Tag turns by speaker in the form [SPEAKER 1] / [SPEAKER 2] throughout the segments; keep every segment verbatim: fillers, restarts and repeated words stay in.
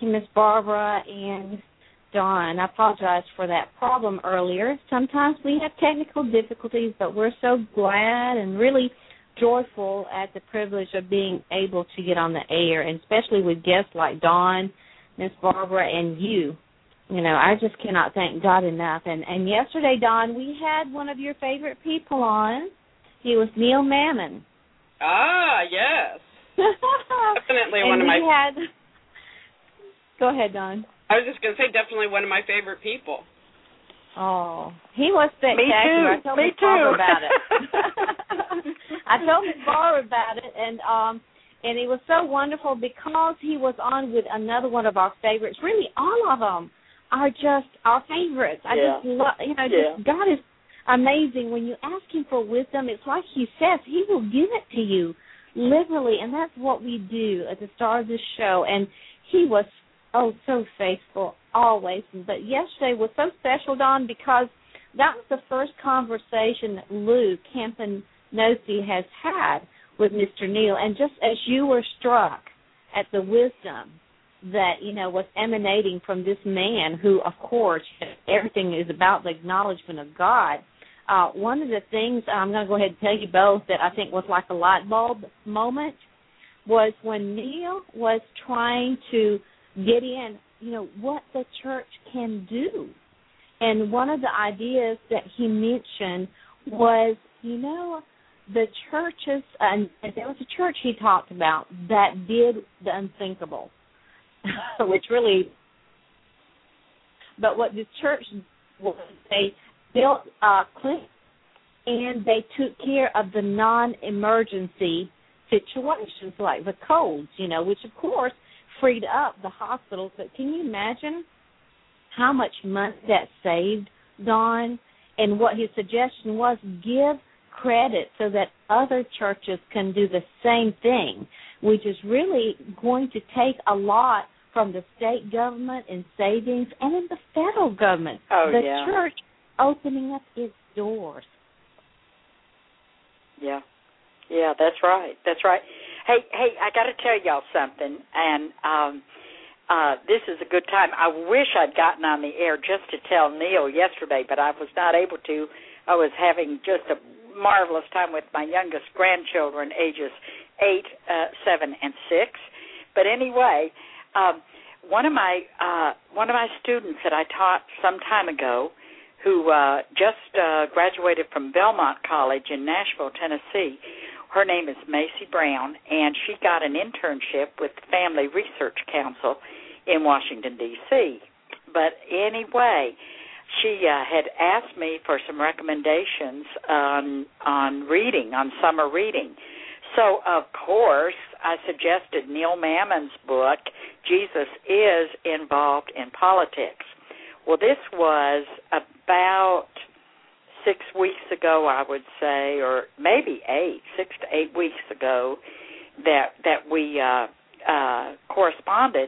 [SPEAKER 1] to Miss Barbara and Dawn. I apologize for that problem earlier. Sometimes we have technical difficulties, but we're so glad and really joyful at the privilege of being able to get on the air, and especially with guests like Dawn, Miss Barbara, and you. You know, I just cannot thank God enough. And, and yesterday, Dawn, we had one of your favorite people on. He was Neil Mammon.
[SPEAKER 2] Ah, yes. Definitely
[SPEAKER 1] and
[SPEAKER 2] one of
[SPEAKER 1] we
[SPEAKER 2] my...
[SPEAKER 1] Had... Go ahead, Dawn.
[SPEAKER 2] I was just going to say, definitely one of my favorite people.
[SPEAKER 1] Oh, he was spectacular.
[SPEAKER 2] Me too.
[SPEAKER 1] I told
[SPEAKER 2] Me
[SPEAKER 1] Miss
[SPEAKER 2] too.
[SPEAKER 1] Barbara about it. I told Miss Barbara about it, and um, and it was so wonderful because he was on with another one of our favorites. Really, all of them are just our favorites. I
[SPEAKER 3] yeah.
[SPEAKER 1] just love, you know,
[SPEAKER 3] yeah.
[SPEAKER 1] just God is amazing. When you ask him for wisdom, it's like he says, he will give it to you, literally, and that's what we do at the start of this show. And he was, oh, so faithful, always. But yesterday was so special, Dawn, because that was the first conversation that Lou Campanosi has had with Mister Neal. And just as you were struck at the wisdom that, you know, was emanating from this man who, of course, everything is about the acknowledgement of God, uh, one of the things I'm going to go ahead and tell you both that I think was like a light bulb moment was when Neal was trying to get in, you know, what the church can do. And one of the ideas that he mentioned was, you know, the churches, and uh, there was a church he talked about that did the unthinkable, which really, but what this church was, they built a clinic and they took care of the non-emergency situations like the colds, you know, which of course freed up the hospitals. But can you imagine how much money that saved, Dawn? And what his suggestion was, give credit so that other churches can do the same thing, which is really going to take a lot from the state government and savings and in the federal government.
[SPEAKER 3] Oh,
[SPEAKER 1] the
[SPEAKER 3] yeah.
[SPEAKER 1] church opening up its doors.
[SPEAKER 3] Yeah. Yeah, that's right. That's right. Hey, hey, I got to tell y'all something, and um, uh, this is a good time. I wish I'd gotten on the air just to tell Neal yesterday, but I was not able to. I was having just a marvelous time with my youngest grandchildren, ages eight, uh, seven, and six. But anyway, um, one of my uh, one of my students that I taught some time ago, who uh, just uh, graduated from Belmont College in Nashville, Tennessee. Her name is Macy Brown, and she got an internship with the Family Research Council in Washington, D C But anyway, she uh, had asked me for some recommendations on on reading, on summer reading. So, of course, I suggested Neil Mammon's book, Jesus is Involved in Politics. Well, this was about six weeks ago, I would say, or maybe eight, six to eight weeks ago, that that we uh, uh, corresponded.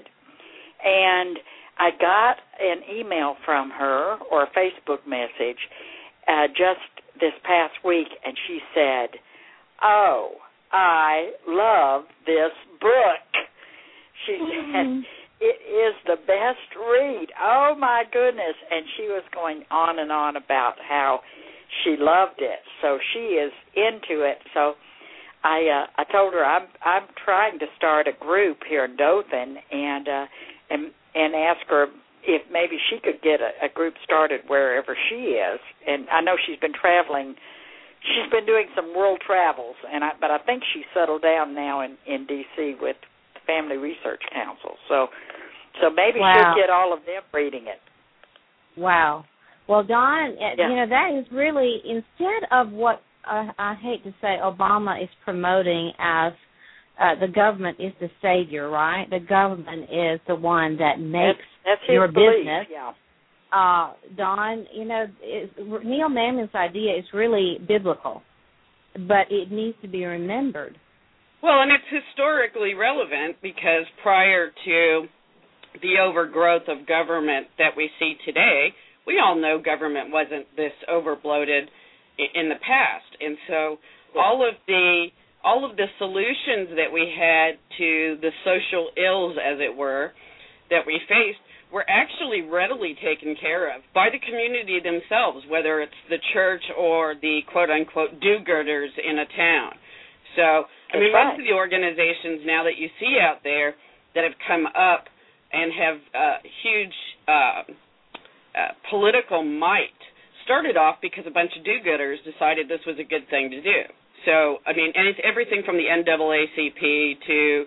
[SPEAKER 3] And I got an email from her, or a Facebook message, uh, just this past week, and she said, oh, I love this book. She
[SPEAKER 1] mm-hmm.
[SPEAKER 3] said, it is the best read. Oh, my goodness. And she was going on and on about how she loved it. So she is into it. So I uh, I told her I'm I'm trying to start a group here in Dothan and uh, and and ask her if maybe she could get a, a group started wherever she is. And I know she's been traveling. She's been doing some world travels, and I, but I think she's settled down now in, in D C with the Family Research Council. So so maybe
[SPEAKER 1] wow.
[SPEAKER 3] she'll get all of them reading it.
[SPEAKER 1] Wow. Well, Dawn,
[SPEAKER 3] yeah.
[SPEAKER 1] you know, that is really, instead of what uh, I hate to say Obama is promoting as uh, the government is the savior, right? The government is the one that makes
[SPEAKER 3] that's, that's
[SPEAKER 1] your
[SPEAKER 3] his belief,
[SPEAKER 1] business.
[SPEAKER 3] Yeah.
[SPEAKER 1] Uh, Dawn, you know, it, Neil Mammon's idea is really biblical, but it needs to be remembered.
[SPEAKER 2] Well, and it's historically relevant because prior to the overgrowth of government that we see today, we all know government wasn't this overbloated in the past. And so
[SPEAKER 3] yeah.
[SPEAKER 2] all of the all of the solutions that we had to the social ills, as it were, that we faced were actually readily taken care of by the community themselves, whether it's the church or the quote-unquote do-gooders in a town. So, I mean,
[SPEAKER 3] right.
[SPEAKER 2] most of the organizations now that you see out there that have come up and have uh, huge uh, uh, political might started off because a bunch of do-gooders decided this was a good thing to do. So, I mean, and it's everything from the N double A C P to,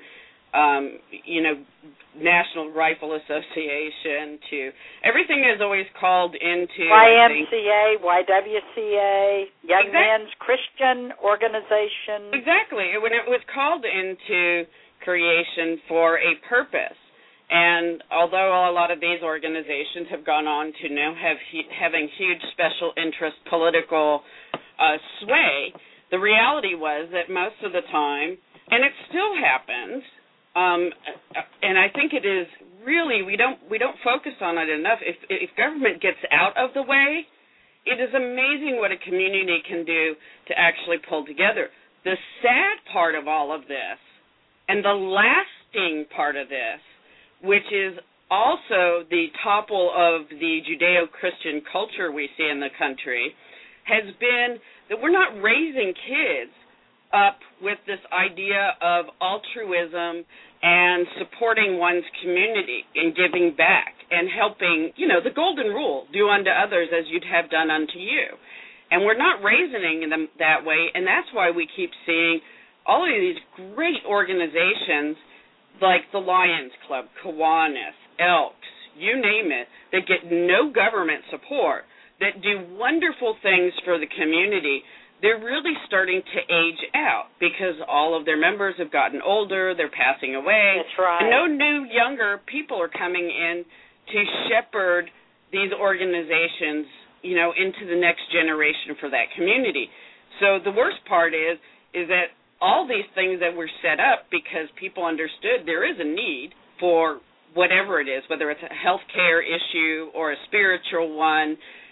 [SPEAKER 2] um, you know, National Rifle Association to everything is always called into
[SPEAKER 3] Y M C A, Y W C A, Young exactly. Men's Christian Organization.
[SPEAKER 2] Exactly. When it was called into creation for a purpose. And although a lot of these organizations have gone on to now have he- having huge special interest political uh, sway, the reality was that most of the time, and it still happens, um, and I think it is really we don't we don't focus on it enough. If if government gets out of the way, it is amazing what a community can do to actually pull together. The sad part of all of this, and the lasting part of this, which is also the topple of the Judeo-Christian culture we see in the country, has been that we're not raising kids up with this idea of altruism and supporting one's community and giving back and helping, you know, the golden rule, do unto others as you'd have done unto you. And we're not raising them that way, and that's why we keep seeing all of these great organizations like the Lions Club, Kiwanis, Elks, you name it, that get no government support, that do wonderful things for the community. They're really starting to age out because all of their members have gotten older, they're passing away.
[SPEAKER 3] That's right.
[SPEAKER 2] And no new, younger people are coming in to shepherd these organizations, you know, into the next generation for that community. So the worst part is, is that all these things that were set up because people understood there is a need for whatever it is, whether it's a health care issue or a spiritual one,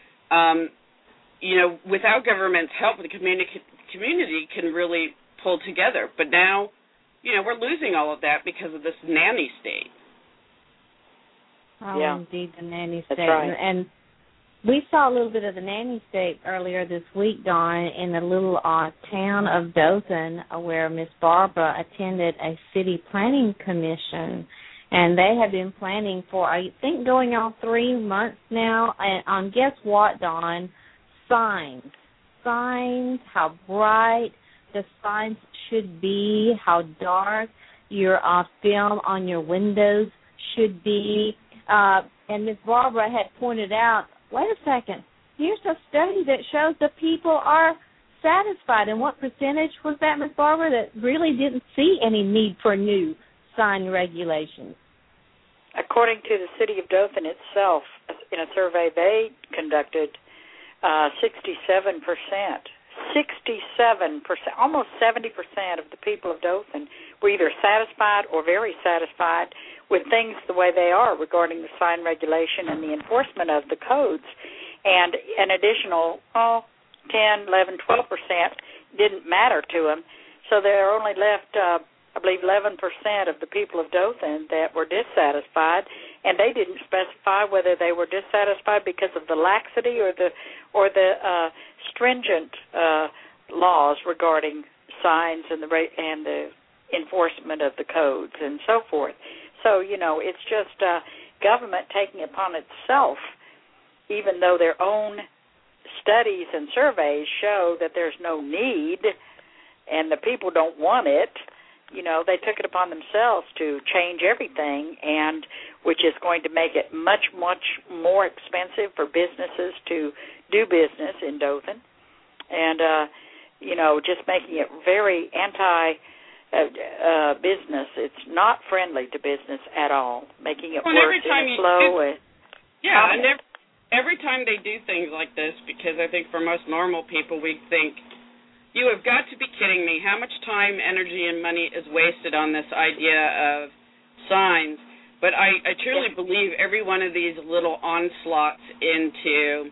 [SPEAKER 2] um, you know, without government's help, the community community can really pull together. But now, you know, we're losing all of that because of this nanny state.
[SPEAKER 1] Oh,
[SPEAKER 3] yeah.
[SPEAKER 1] indeed, the nanny state.
[SPEAKER 3] That's right.
[SPEAKER 1] And, and we saw a little bit of the nanny state earlier this week, Dawn, in the little uh, town of Dothan, uh, where Miss Barbara attended a city planning commission. And they have been planning for, I think, going on three months now. And um, guess what, Dawn? Signs. Signs, how bright the signs should be, how dark your uh, film on your windows should be. Uh, and Miss Barbara had pointed out, wait a second, here's a study that shows that people are satisfied. And what percentage was that, Miss Barbara, that really didn't see any need for new sign regulations?
[SPEAKER 3] According to the city of Dothan itself, in a survey they conducted, uh, sixty-seven percent, sixty-seven percent, almost seventy percent of the people of Dothan were either satisfied or very satisfied with things the way they are regarding the sign regulation and the enforcement of the codes. And an additional oh, ten, eleven, twelve percent didn't matter to them. So they're only left, uh, I believe, eleven percent of the people of Dothan that were dissatisfied, and they didn't specify whether they were dissatisfied because of the laxity or the or the uh, stringent uh, laws regarding signs and the and the enforcement of the codes and so forth. So, you know, it's just uh, government taking upon itself, even though their own studies and surveys show that there's no need and the people don't want it, you know, they took it upon themselves to change everything, and which is going to make it much, much more expensive for businesses to do business in Dothan, and, uh, you know, just making it very anti- Uh, uh, business. It's not friendly to business at all, making it
[SPEAKER 2] well,
[SPEAKER 3] worse and slow.
[SPEAKER 2] Do, yeah, and every, every time they do things like this, because I think for most normal people, we think, you have got to be kidding me. How much time, energy, and money is wasted on this idea of signs? But I, I truly yeah. believe every one of these little onslaughts into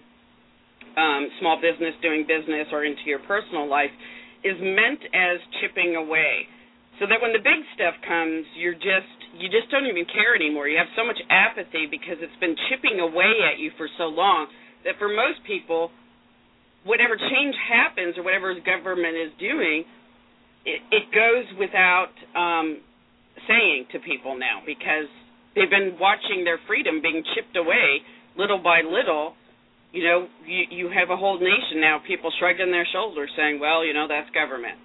[SPEAKER 2] um, small business, doing business, or into your personal life is meant as chipping away. So that when the big stuff comes, you're just, you just don't even care anymore. You have so much apathy because it's been chipping away at you for so long that for most people, whatever change happens or whatever the government is doing, it, it goes without um, saying to people now because they've been watching their freedom being chipped away little by little. You know, you, you have a whole nation now, people shrugging their shoulders saying, well, you know, that's government.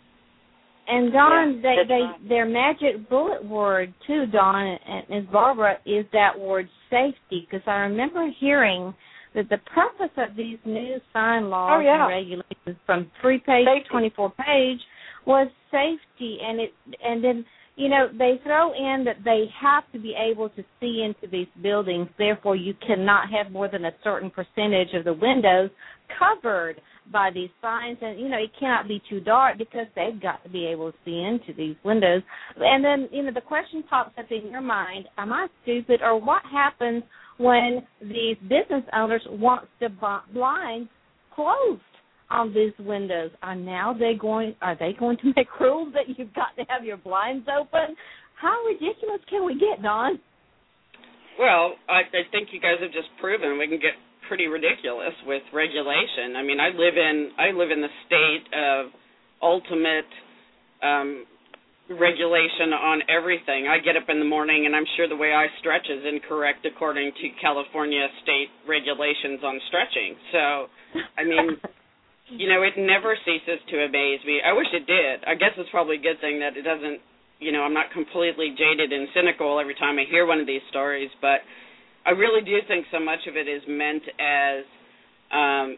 [SPEAKER 1] And Dawn,
[SPEAKER 3] yeah,
[SPEAKER 1] they, they
[SPEAKER 3] right.
[SPEAKER 1] their magic bullet word too, Dawn and Miz Barbara, is that word safety. Because I remember hearing that the purpose of these new sign laws
[SPEAKER 3] oh, yeah.
[SPEAKER 1] and regulations from three page
[SPEAKER 3] safety.
[SPEAKER 1] to twenty-four page was safety. And it and then you know they throw in that they have to be able to see into these buildings. Therefore, you cannot have more than a certain percentage of the windows covered by these signs, and you know it cannot be too dark because they've got to be able to see into these windows. And then you know the question pops up in your mind: am I stupid, or what happens when these business owners want the blinds closed on these windows? Are now they going? Are they going to make rules that you've got to have your blinds open? How ridiculous can we get, Dawn?
[SPEAKER 2] Well, I, I think you guys have just proven we can get pretty ridiculous with regulation. I mean, I live in I live in the state of ultimate um, regulation on everything. I get up in the morning, and I'm sure the way I stretch is incorrect according to California state regulations on stretching. So, I mean, you know, it never ceases to amaze me. I wish it did. I guess it's probably a good thing that it doesn't, you know, I'm not completely jaded and cynical every time I hear one of these stories, but I really do think so much of it is meant as, um,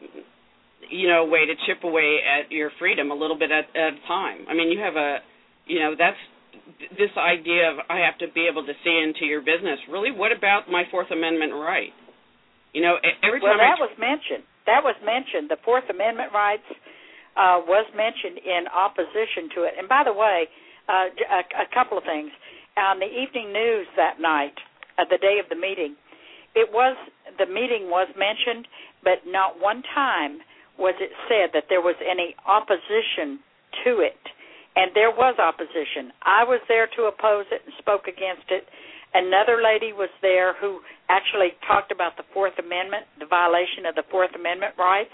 [SPEAKER 2] you know, a way to chip away at your freedom a little bit at, at a time. I mean, you have a, you know, that's this idea of I have to be able to see into your business. Really, what about my Fourth Amendment right? You know, every time.
[SPEAKER 3] Well, that
[SPEAKER 2] I
[SPEAKER 3] was mentioned. That was mentioned. The Fourth Amendment rights uh, was mentioned in opposition to it. And by the way, uh, a, a couple of things. On the evening news that night, uh, the day of the meeting, It was the meeting was mentioned, but not one time was it said that there was any opposition to it. And there was opposition. I was there to oppose it and spoke against it. Another lady was there who actually talked about the Fourth Amendment, the violation of the Fourth Amendment rights.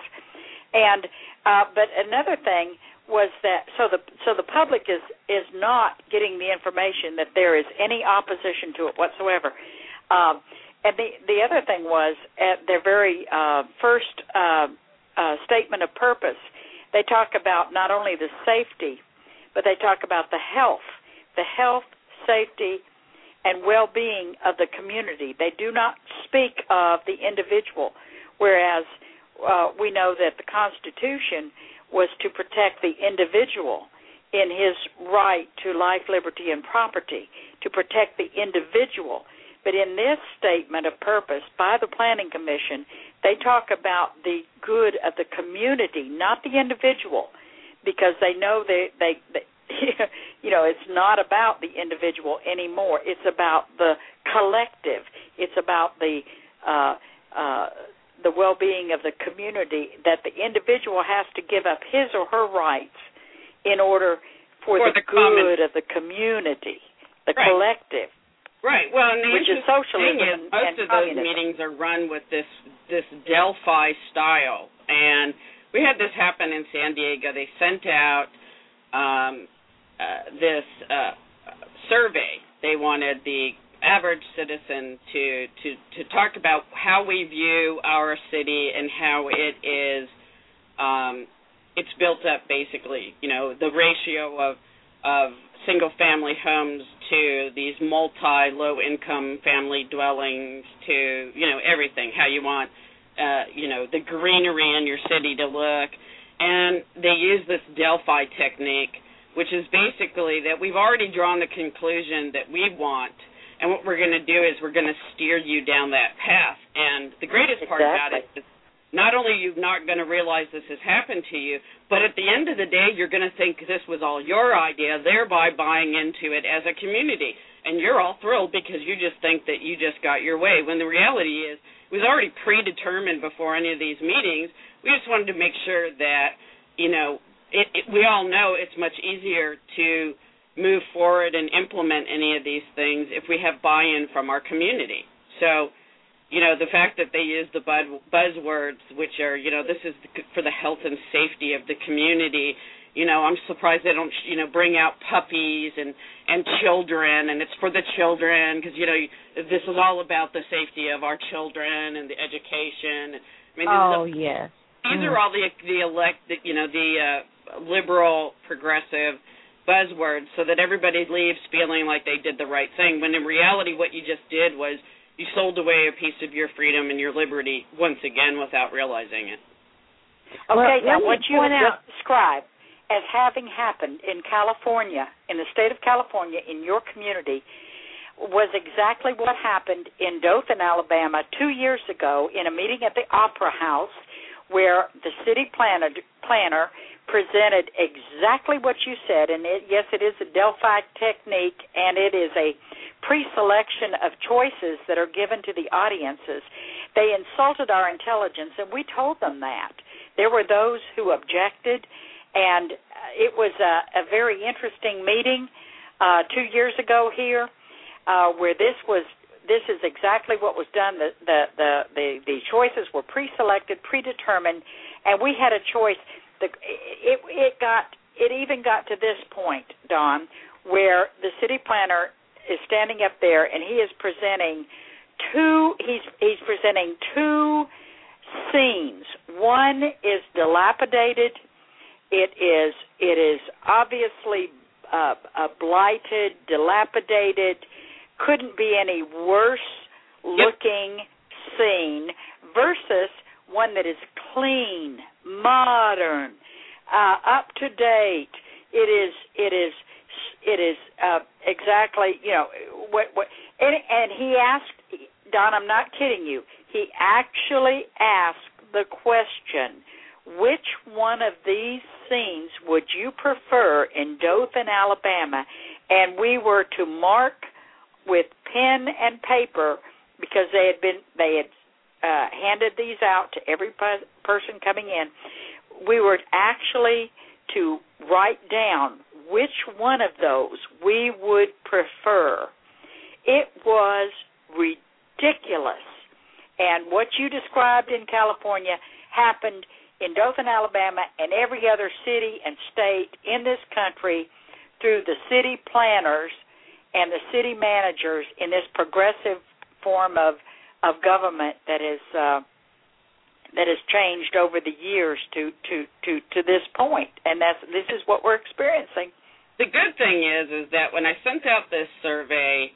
[SPEAKER 3] And uh, but another thing was that so the so the public is is not getting the information that there is any opposition to it whatsoever. Um, And the, the other thing was, at their very uh, first uh, uh, statement of purpose, they talk about not only the safety, but they talk about the health, the health, safety, and well-being of the community. They do not speak of the individual, whereas uh, we know that the Constitution was to protect the individual in his right to life, liberty, and property, to protect the individual. But in this statement of purpose by the Planning Commission, they talk about the good of the community, not the individual, because they know they, they, they you know, it's not about the individual anymore. It's about the collective. It's about the uh, uh, the well-being of the community, that the individual has to give up his or her rights in order for, for the, the good of the community, the right. collective.
[SPEAKER 2] Right. Well, and the
[SPEAKER 3] which is socialism.
[SPEAKER 2] Thing is, most
[SPEAKER 3] and
[SPEAKER 2] of
[SPEAKER 3] communism.
[SPEAKER 2] those meetings are run with this this Delphi style, and we had this happen in San Diego. They sent out um, uh, this uh, survey. They wanted the average citizen to, to to talk about how we view our city and how it is um, it's built up. Basically, you know, the ratio of of single-family homes to these multi-low-income family dwellings to, you know, everything, how you want, uh, you know, the greenery in your city to look. And they use this Delphi technique, which is basically that we've already drawn the conclusion that we want, and what we're going to do is we're going to steer you down that path. And the greatest part
[SPEAKER 3] exactly.
[SPEAKER 2] about it is not only are you not going to realize this has happened to you, but at the end of the day, you're going to think this was all your idea, thereby buying into it as a community. And you're all thrilled because you just think that you just got your way, when the reality is it was already predetermined before any of these meetings. We just wanted to make sure that, you know, it, it, we all know it's much easier to move forward and implement any of these things if we have buy-in from our community. So, you know, the fact that they use the buzzwords, which are, you know, this is for the health and safety of the community, you know, I'm surprised they don't, you know, bring out puppies and, and children, and it's for the children because, you know, this is all about the safety of our children and the education. I mean,
[SPEAKER 1] oh,
[SPEAKER 2] these,
[SPEAKER 1] yes.
[SPEAKER 2] These
[SPEAKER 1] mm.
[SPEAKER 2] are all the, the elect, you know, the uh, liberal, progressive buzzwords so that everybody leaves feeling like they did the right thing, when in reality what you just did was you sold away a piece of your freedom and your liberty once again without realizing it.
[SPEAKER 3] Okay,
[SPEAKER 1] well,
[SPEAKER 3] now what you have
[SPEAKER 1] out-
[SPEAKER 3] just described as having happened in California, in the state of California, in your community, was exactly what happened in Dothan, Alabama, two years ago in a meeting at the Opera House where the city planner, planner presented exactly what you said, and it, yes, it is a Delphi technique, and it is a pre-selection of choices that are given to the audiences. They insulted our intelligence, and we told them that. There were those who objected, and it was a, a very interesting meeting uh, two years ago here, uh, where this was. This is exactly what was done. The the the the, the choices were pre-selected, predetermined, and we had a choice. The, it it got it even got to this point, Dawn, where the city planner is standing up there and he is presenting two. He's he's presenting two scenes. One is dilapidated. It is it is obviously uh, uh, blighted, dilapidated. Couldn't be any worse looking yep. scene versus one that is clean, modern, uh, up to date. It is it is it is uh, exactly you know what what and, and he asked Don. I'm not kidding you. He actually asked the question: which one of these scenes would you prefer in Dothan, Alabama? And we were to mark with pen and paper, because they had been they had uh, handed these out to every pe- person coming in. We were actually to write down which one of those we would prefer. It was ridiculous. And what you described in California happened in Dothan, Alabama, and every other city and state in this country through the city planners and the city managers in this progressive form of of government that is uh, that has changed over the years to, to, to, to this point, and that's this is what we're experiencing.
[SPEAKER 2] The good thing is is that when I sent out this survey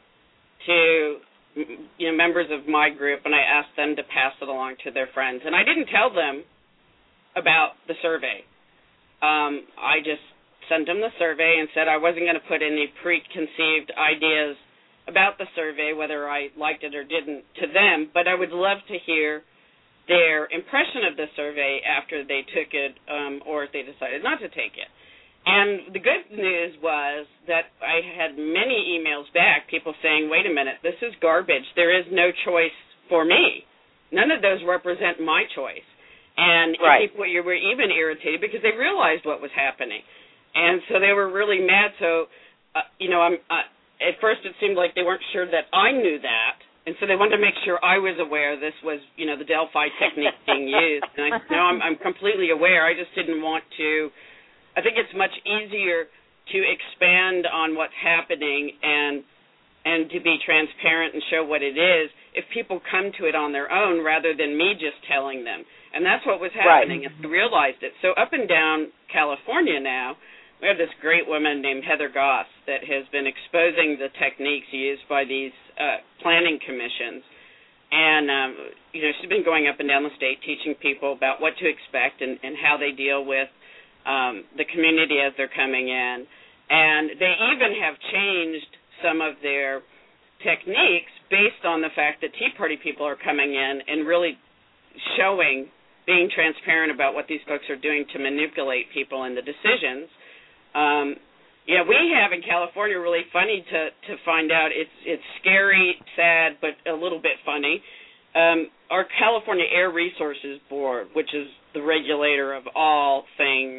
[SPEAKER 2] to you know members of my group, and I asked them to pass it along to their friends, and I didn't tell them about the survey. Um, I just sent them the survey and said I wasn't going to put any preconceived ideas about the survey, whether I liked it or didn't, to them, but I would love to hear their impression of the survey after they took it um, or if they decided not to take it. And the good news was that I had many emails back, people saying, wait a minute, this is garbage. There is no choice for me. None of those represent my choice. And
[SPEAKER 3] right.
[SPEAKER 2] people were even irritated because they realized what was happening. And so they were really mad. So, uh, you know, I'm, uh, at first it seemed like they weren't sure that I knew that. And so they wanted to make sure I was aware this was, you know, the Delphi technique being used. And I said, no, I'm, I'm completely aware. I just didn't want to. I think it's much easier to expand on what's happening and and to be transparent and show what it is if people come to it on their own rather than me just telling them. And that's what was happening,
[SPEAKER 3] right.
[SPEAKER 2] and we realized it. So up and down California now, we have this great woman named Heather Goss that has been exposing the techniques used by these uh, planning commissions. And, um, you know, she's been going up and down the state teaching people about what to expect and, and how they deal with um, the community as they're coming in. And they even have changed some of their techniques based on the fact that Tea Party people are coming in and really showing, being transparent about what these folks are doing to manipulate people in the decisions. Um, yeah, we have in California really funny to, to find out. It's it's scary, sad, but a little bit funny. Um, our California Air Resources Board, which is the regulator of all things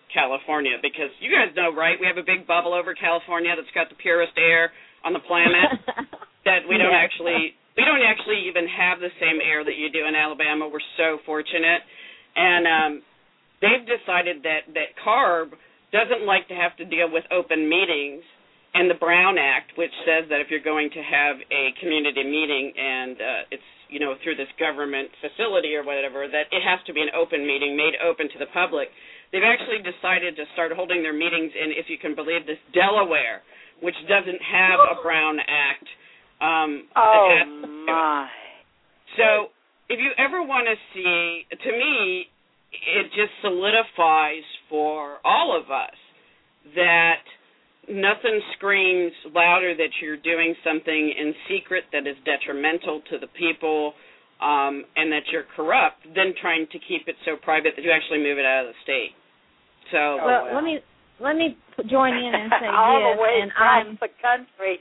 [SPEAKER 2] California, because you guys know, right, we have a big bubble over California that's got the purest air on the planet, that we don't
[SPEAKER 1] yes.
[SPEAKER 2] actually, we don't actually even have the same air that you do in Alabama. We're so fortunate. And um, they've decided that, that CARB doesn't like to have to deal with open meetings, and the Brown Act, which says that if you're going to have a community meeting and uh, it's, you know, through this government facility or whatever, that it has to be an open meeting made open to the public. They've actually decided to start holding their meetings in, if you can believe this, Delaware, which doesn't have a Brown Act. Um,
[SPEAKER 3] oh, my.
[SPEAKER 2] So if you ever want to see, to me, it just solidifies for all of us that nothing screams louder that you're doing something in secret that is detrimental to the people, um, and that you're corrupt, than trying to keep it so private that you actually move it out of the state. So,
[SPEAKER 1] well,
[SPEAKER 3] oh, well.
[SPEAKER 1] let me let me join in and say
[SPEAKER 3] all
[SPEAKER 1] this,
[SPEAKER 3] the way
[SPEAKER 1] and
[SPEAKER 3] across
[SPEAKER 1] I'm
[SPEAKER 3] the country.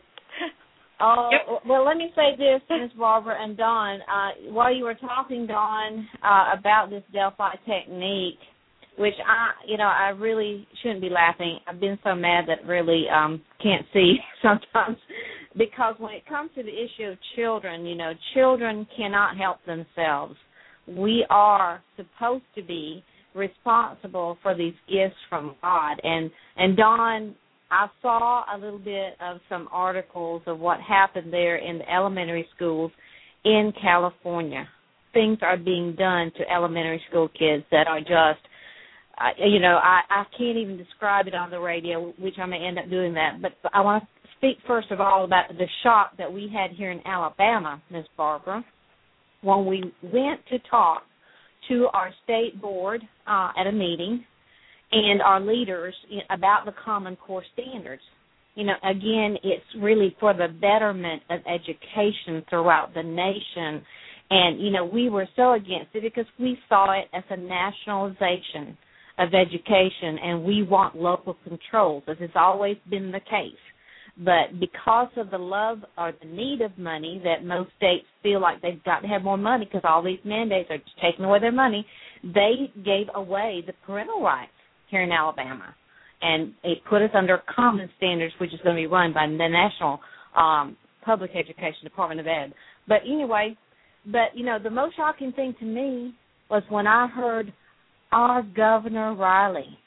[SPEAKER 1] Oh,
[SPEAKER 2] yep.
[SPEAKER 1] Well, let me say this, Miz Barbara and Dawn. Uh, while you were talking, Dawn, uh, about this Delphi technique, which I, you know, I really shouldn't be laughing. I've been so mad that really um, can't see sometimes, because when it comes to the issue of children, you know, children cannot help themselves. We are supposed to be responsible for these gifts from God. And, and Dawn, I saw a little bit of some articles of what happened there in the elementary schools in California. Things are being done to elementary school kids that are just, uh, you know, I, I can't even describe it on the radio, which I may end up doing that. But I want to speak first of all about the shock that we had here in Alabama, Miz Barbara, when we went to talk to our state board uh, at a meeting and our leaders about the Common Core standards. You know, again, it's really for the betterment of education throughout the nation. And, you know, we were so against it because we saw it as a nationalization of education, and we want local controls, as has always been the case. But because of the love or the need of money that most states feel like they've got to have more money because all these mandates are just taking away their money, they gave away the parental rights here in Alabama. And it put us under common standards, which is going to be run by the National um, Public Education Department of Ed. But anyway, but, you know, the most shocking thing to me was when I heard our Governor Riley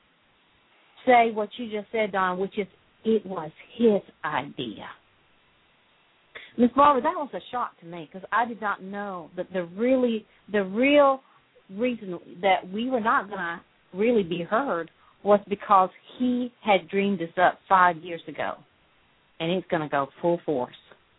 [SPEAKER 1] say what you just said, Don, which is it was his idea. Miz Barbara, that was a shock to me because I did not know that the really, the real reason that we were not going to really be heard was because he had dreamed this up five years ago, and it's going to go full force.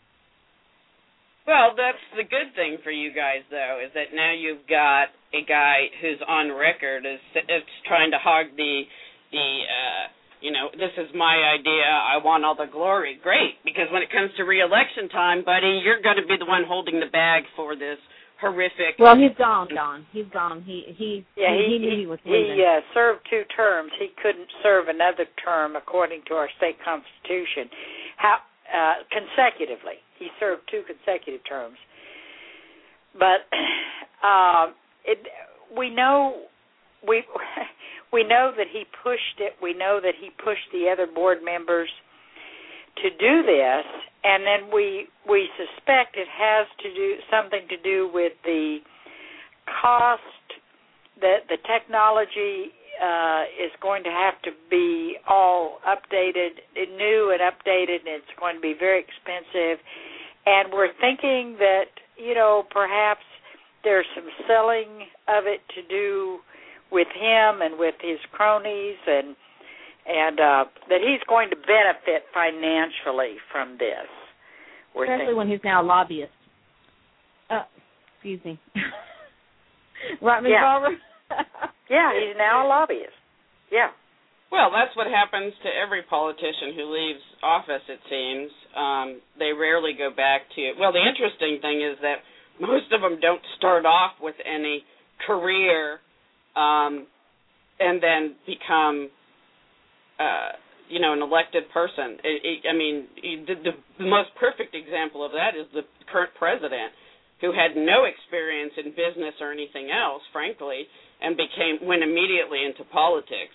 [SPEAKER 2] Well, that's the good thing for you guys, though, is that now you've got a guy who's on record as it's trying to hog the, the uh, you know, this is my idea, I want all the glory. Great, because when it comes to re-election time, buddy, you're going to be the one holding the bag for this horrific.
[SPEAKER 1] Well, he's gone, Don. He's gone. He he
[SPEAKER 3] yeah,
[SPEAKER 1] he, he,
[SPEAKER 3] he
[SPEAKER 1] knew he was leaving.
[SPEAKER 3] He uh, served two terms. He couldn't serve another term according to our state constitution. How uh, consecutively? He served two consecutive terms. But uh, it, we know we we know that he pushed it. We know that he pushed the other board members to do this, and then we we suspect it has to do something to do with the cost, that the technology uh, is going to have to be all updated, new and updated, and it's going to be very expensive. And we're thinking that, you know, perhaps there's some selling of it to do with him and with his cronies, and and uh, that he's going to benefit financially from this. We're
[SPEAKER 1] Especially
[SPEAKER 3] thinking.
[SPEAKER 1] when he's now a lobbyist. Uh, excuse me. Right, Miz
[SPEAKER 3] Yeah.
[SPEAKER 1] Barbara?
[SPEAKER 3] Yeah, he's now a lobbyist. Yeah.
[SPEAKER 2] Well, that's what happens to every politician who leaves office, it seems. Um, they rarely go back to... Well, the interesting thing is that most of them don't start off with any career um, and then become, uh, you know, an elected person. It, it, I mean, the, the, the most perfect example of that is the current president, who had no experience in business or anything else, frankly, and became went immediately into politics.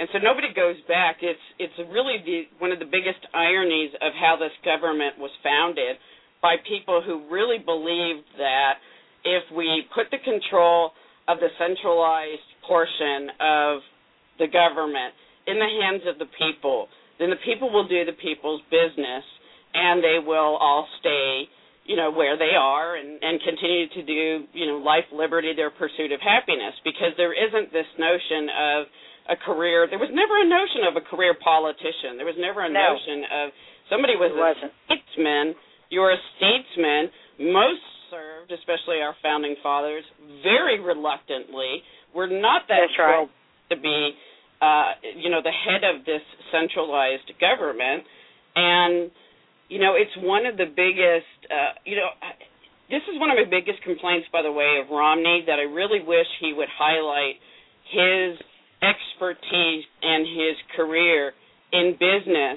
[SPEAKER 2] And so nobody goes back. It's it's really the, one of the biggest ironies of how this government was founded, by people who really believed that if we put the control of the centralized portion of the government in the hands of the people, then the people will do the people's business, and they will all stay, you know, where they are and, and continue to do, you know, life, liberty, their pursuit of happiness, because there isn't this notion of a career. There was never a notion of a career politician. There was never a
[SPEAKER 3] no.
[SPEAKER 2] notion of somebody was
[SPEAKER 3] it
[SPEAKER 2] a
[SPEAKER 3] wasn't.
[SPEAKER 2] statesman. You're a statesman. Most served, especially our founding fathers, very reluctantly. We're not that
[SPEAKER 3] That's right.
[SPEAKER 2] thrilled to be, uh, you know, the head of this centralized government. And, you know, it's one of the biggest, uh, you know, this is one of my biggest complaints, by the way, of Romney, that I really wish he would highlight his expertise and his career in business,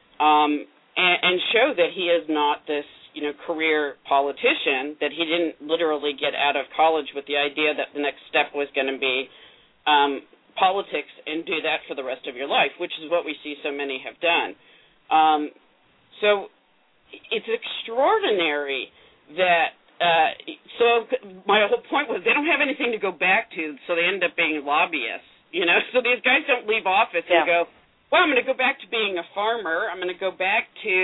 [SPEAKER 2] um, and, and show that he is not this, you know, career politician, that he didn't literally get out of college with the idea that the next step was going to be um, politics and do that for the rest of your life, which is what we see so many have done. Um, so it's extraordinary that, uh, so my whole point was they don't have anything to go back to, so they end up being lobbyists. You know, so these guys don't leave office
[SPEAKER 3] yeah.
[SPEAKER 2] and go, well, I'm going to go back to being a farmer. I'm going to go back to,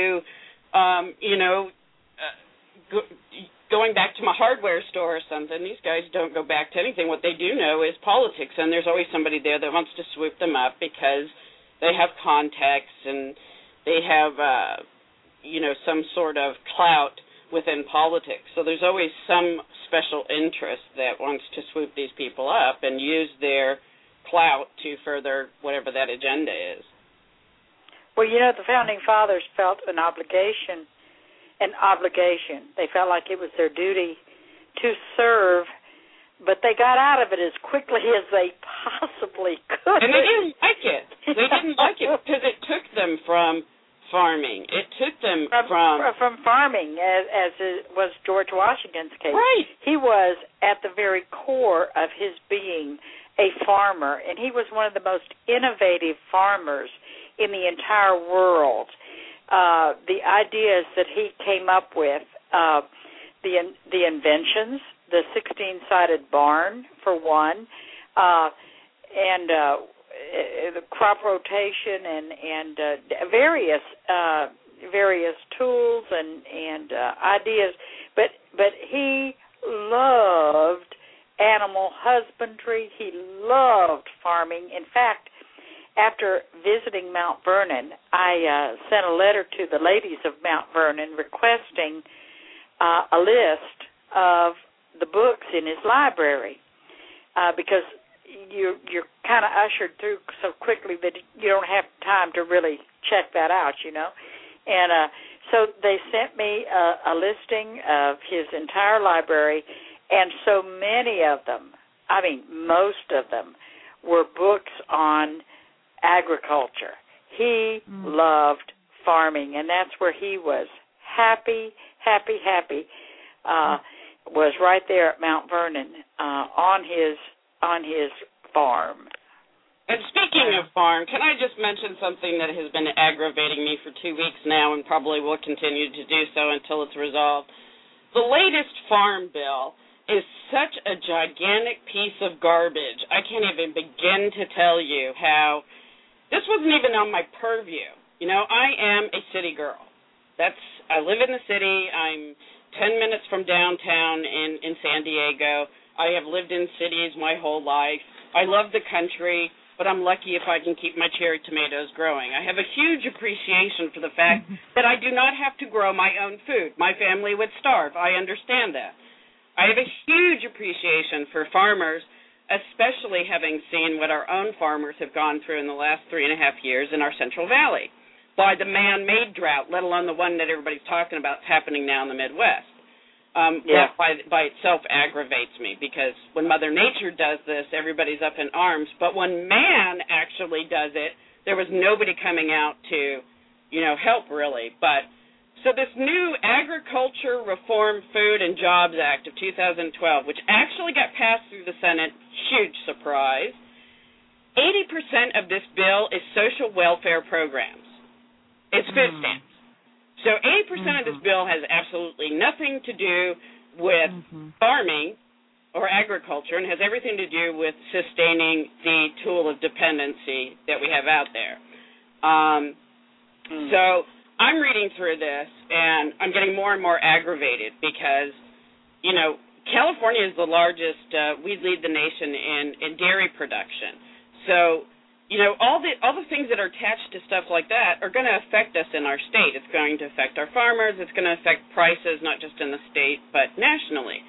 [SPEAKER 2] um, you know, uh, go, going back to my hardware store or something. These guys don't go back to anything. What they do know is politics, and there's always somebody there that wants to swoop them up because they have contacts and they have, uh, you know, some sort of clout within politics. So there's always some special interest that wants to swoop these people up and use their clout to further whatever that agenda is.
[SPEAKER 3] Well, you know, the Founding Fathers felt an obligation, an obligation. They felt like it was their duty to serve, but they got out of it as quickly as they possibly could.
[SPEAKER 2] And they didn't like it. They didn't like it because it took them from farming. It took them
[SPEAKER 3] from...
[SPEAKER 2] From,
[SPEAKER 3] from farming, as, as it was George Washington's case.
[SPEAKER 2] Right.
[SPEAKER 3] He was at the very core of his being a farmer, and he was one of the most innovative farmers in the entire world. Uh, the ideas that he came up with, uh, the the inventions, the sixteen-sided barn, for one, uh, and uh, the crop rotation, and and uh, various uh, various tools and and uh, ideas. But but he loved animal husbandry. He loved farming. In fact, after visiting Mount Vernon, I uh, sent a letter to the ladies of Mount Vernon requesting uh, a list of the books in his library uh, because you, you're kind of ushered through so quickly that you don't have time to really check that out, you know. And uh, so they sent me a, a listing of his entire library. And so many of them, I mean, most of them, were books on agriculture. He mm. loved farming, and that's where he was happy, happy, happy, uh, mm. was right there at Mount Vernon uh, on his on his farm.
[SPEAKER 2] And speaking of farm, can I just mention something that has been aggravating me for two weeks now and probably will continue to do so until it's resolved? The latest farm bill is such a gigantic piece of garbage. I can't even begin to tell you how this wasn't even on my purview. You know, I am a city girl. That's I live in the city. I'm ten minutes from downtown in, in San Diego. I have lived in cities my whole life. I love the country, but I'm lucky if I can keep my cherry tomatoes growing. I have a huge appreciation for the fact that I do not have to grow my own food. My family would starve. I understand that. I have a huge appreciation for farmers, especially having seen what our own farmers have gone through in the last three and a half years in our Central Valley by the man-made drought, let alone the one that everybody's talking about happening now in the Midwest. Um,
[SPEAKER 3] yeah.
[SPEAKER 2] That by, by itself aggravates me because when Mother Nature does this, everybody's up in arms. But when man actually does it, there was nobody coming out to, you know, help really. But so this new Agriculture Reform, Food, and Jobs Act of two thousand twelve, which actually got passed through the Senate, huge surprise, eighty percent of this bill is social welfare programs. It's food
[SPEAKER 1] Mm.
[SPEAKER 2] stamps. So eighty percent
[SPEAKER 1] Mm-hmm.
[SPEAKER 2] of this bill has absolutely nothing to do with
[SPEAKER 1] Mm-hmm.
[SPEAKER 2] farming or agriculture and has everything to do with sustaining the tool of dependency that we have out there. Um,
[SPEAKER 3] Mm.
[SPEAKER 2] So I'm reading through this, and I'm getting more and more aggravated because, you know, California is the largest, uh, we lead the nation in, in dairy production. So, you know, all the all the things that are attached to stuff like that are going to affect us in our state. It's going to affect our farmers. It's going to affect prices, not just in the state, but nationally.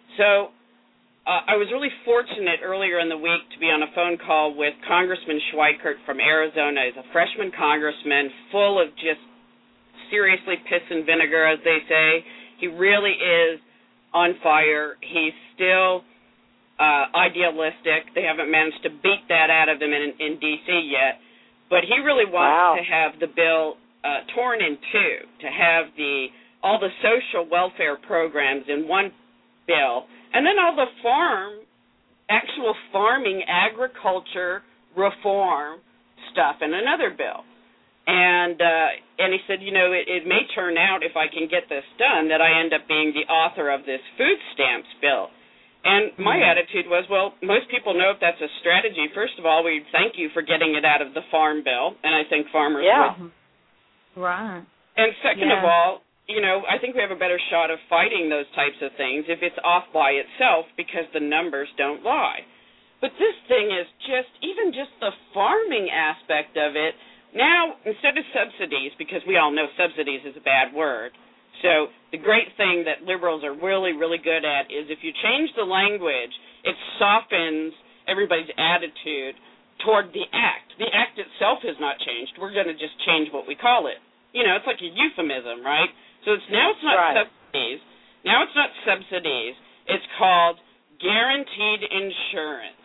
[SPEAKER 2] So uh, I was really fortunate earlier in the week to be on a phone call with Congressman Schweikert from Arizona. He's a freshman congressman full of just seriously piss and vinegar, as they say. He really is on fire. He's still uh, idealistic. They haven't managed to beat that out of him in, in D C yet. But he really wants
[SPEAKER 3] Wow.
[SPEAKER 2] to have the bill uh, torn in two, to have the all the social welfare programs in one bill, and then all the farm, actual farming, agriculture reform stuff in another bill. And uh, and he said, you know, it, it may turn out, if I can get this done, that I end up being the author of this food stamps bill. And my
[SPEAKER 1] Mm-hmm.
[SPEAKER 2] attitude was, well, most people know if that's a strategy. First of all, we thank you for getting it out of the farm bill, and I think farmers
[SPEAKER 3] Yeah.
[SPEAKER 2] would.
[SPEAKER 1] Right.
[SPEAKER 2] And second
[SPEAKER 1] Yeah.
[SPEAKER 2] of all, you know, I think we have a better shot of fighting those types of things if it's off by itself because the numbers don't lie. But this thing is just, even just the farming aspect of it, now, instead of subsidies, because we all know subsidies is a bad word, so the great thing that liberals are really, really good at is if you change the language, it softens everybody's attitude toward the act. The act itself has not changed. We're going to just change what we call it. You know, it's like a euphemism, right? So it's now it's not
[SPEAKER 3] Right.
[SPEAKER 2] subsidies. Now it's not subsidies. It's called guaranteed insurance.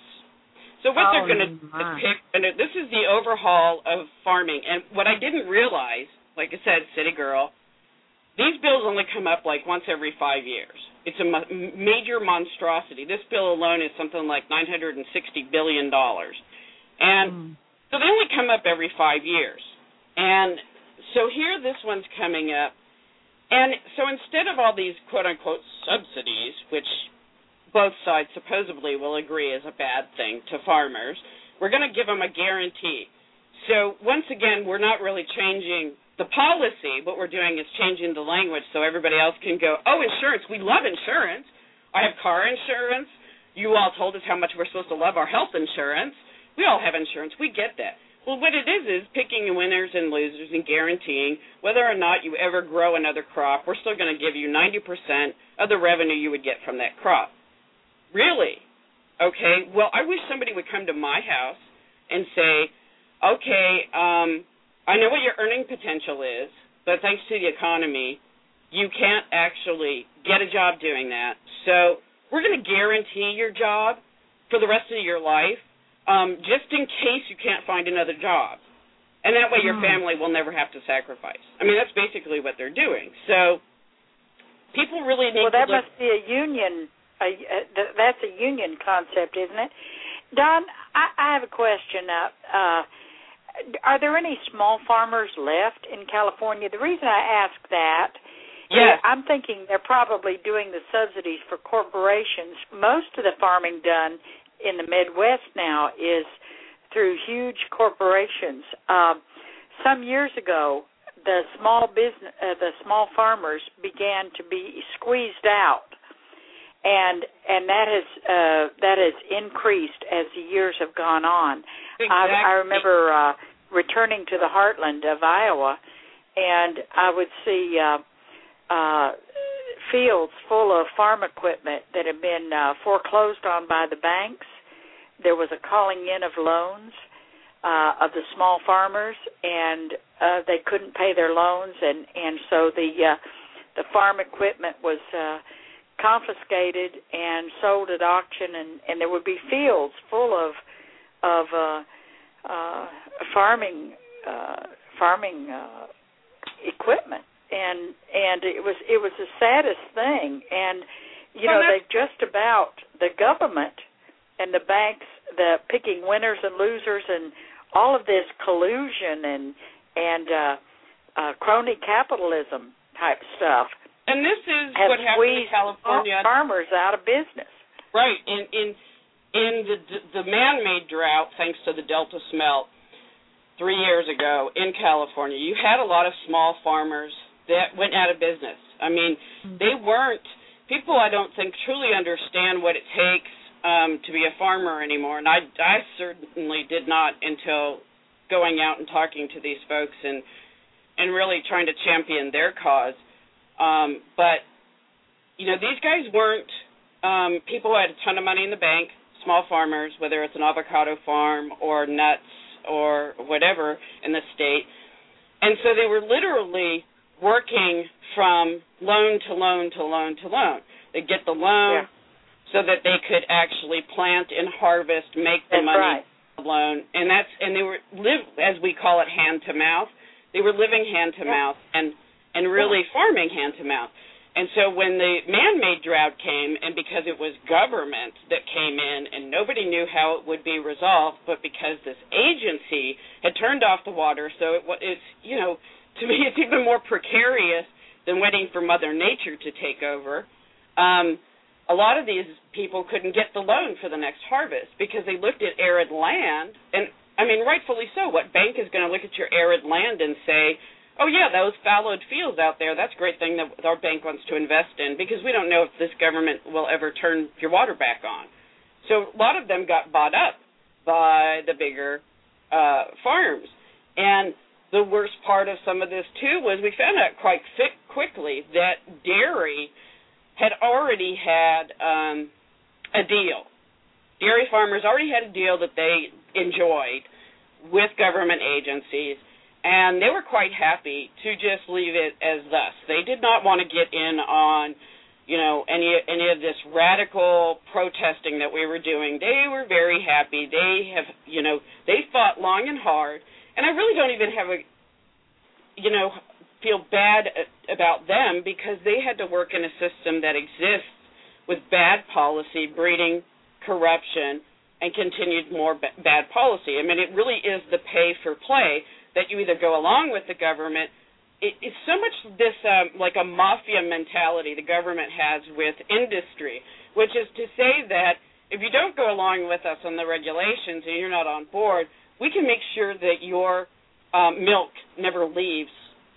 [SPEAKER 2] So what
[SPEAKER 1] Oh,
[SPEAKER 2] they're going to do
[SPEAKER 1] my.
[SPEAKER 2] is pick, and this is the overhaul of farming. And what I didn't realize, like I said, city girl, these bills only come up like once every five years. It's a mo- major monstrosity. This bill alone is something like nine hundred sixty billion dollars. And
[SPEAKER 1] Mm.
[SPEAKER 2] so they only come up every five years. And so here this one's coming up. And so instead of all these quote-unquote subsidies, which both sides supposedly will agree is a bad thing to farmers, we're going to give them a guarantee. So once again, we're not really changing the policy. What we're doing is changing the language so everybody else can go, oh, insurance, we love insurance. I have car insurance. You all told us how much we're supposed to love our health insurance. We all have insurance. We get that. Well, what it is is picking winners and losers and guaranteeing whether or not you ever grow another crop, we're still going to give you ninety percent of the revenue you would get from that crop. Really? Okay, well, I wish somebody would come to my house and say, okay, um, I know what your earning potential is, but thanks to the economy, you can't actually get a job doing that. So we're going to guarantee your job for the rest of your life, um, just in case you can't find another job. And that way your
[SPEAKER 1] Hmm.
[SPEAKER 2] family will never have to sacrifice. I mean, that's basically what they're doing. So people really need
[SPEAKER 3] Well, that
[SPEAKER 2] to look.
[SPEAKER 3] must be a union. A, a, th- that's a union concept, isn't it? Don, I, I have a question. Uh, uh, are there any small farmers left in California? The reason I ask that,
[SPEAKER 2] Yes.
[SPEAKER 3] I'm thinking they're probably doing the subsidies for corporations. Most of the farming done in the Midwest now is through huge corporations. Um, some years ago, the small business, uh, the small farmers began to be squeezed out, and and that has uh, that has increased as the years have gone on.
[SPEAKER 2] Exactly.
[SPEAKER 3] I, I remember uh, returning to the heartland of Iowa, and I would see uh, uh, fields full of farm equipment that had been uh, foreclosed on by the banks. There was a calling in of loans uh, of the small farmers, and uh, they couldn't pay their loans, and, and so the uh, the farm equipment was uh, confiscated and sold at auction, and, and there would be fields full of of uh, uh, farming uh, farming uh, equipment, and and it was it was the saddest thing, and you
[SPEAKER 2] Well,
[SPEAKER 3] know
[SPEAKER 2] that's-
[SPEAKER 3] they just about the government and the banks, the picking winners and losers and all of this collusion and and uh, uh, crony capitalism type stuff.
[SPEAKER 2] And this is
[SPEAKER 3] have
[SPEAKER 2] what happened in California.
[SPEAKER 3] Farmers out of business.
[SPEAKER 2] Right. In in in the the man-made drought, thanks to the Delta smelt three years ago in California, you had a lot of small farmers that went out of business. I mean, mm-hmm. they weren't people. I don't think truly understand what it takes um, to be a farmer anymore, and I I certainly did not until going out and talking to these folks and and really trying to champion their cause. Um, but, you know, these guys weren't um, people who had a ton of money in the bank, small farmers, whether it's an avocado farm or nuts or whatever in the state. And so they were literally working from loan to loan to loan to loan. They'd get the loan yeah. so that they could actually plant and harvest, make the
[SPEAKER 3] that's
[SPEAKER 2] money
[SPEAKER 3] right.
[SPEAKER 2] the loan. And that's and they were live as we call it hand to mouth. They were living hand to yeah. mouth and and really farming hand to mouth. And so when the man-made drought came, and because it was government that came in and nobody knew how it would be resolved, but because this agency had turned off the water, so it, it's, you know, to me it's even more precarious than waiting for Mother Nature to take over. Um, a lot of these people couldn't get the loan for the next harvest because they looked at arid land, and, I mean, rightfully so. What bank is going to look at your arid land and say, oh, yeah, those fallowed fields out there, that's a great thing that our bank wants to invest in because we don't know if this government will ever turn your water back on. So a lot of them got bought up by the bigger uh, farms. And the worst part of some of this, too, was we found out quite quickly that dairy had already had um, a deal. Dairy farmers already had a deal that they enjoyed with government agencies, and they were quite happy to just leave it as thus. They did not want to get in on, you know, any any of this radical protesting that we were doing. They were very happy. They have, you know, they fought long and hard. And I really don't even have a, you know, feel bad about them because they had to work in a system that exists with bad policy, breeding corruption, and continued more b- bad policy. I mean, it really is the pay for play that you either go along with the government. It, it's so much this um, like a mafia mentality the government has with industry, which is to say that if you don't go along with us on the regulations and you're not on board, we can make sure that your um, milk never leaves,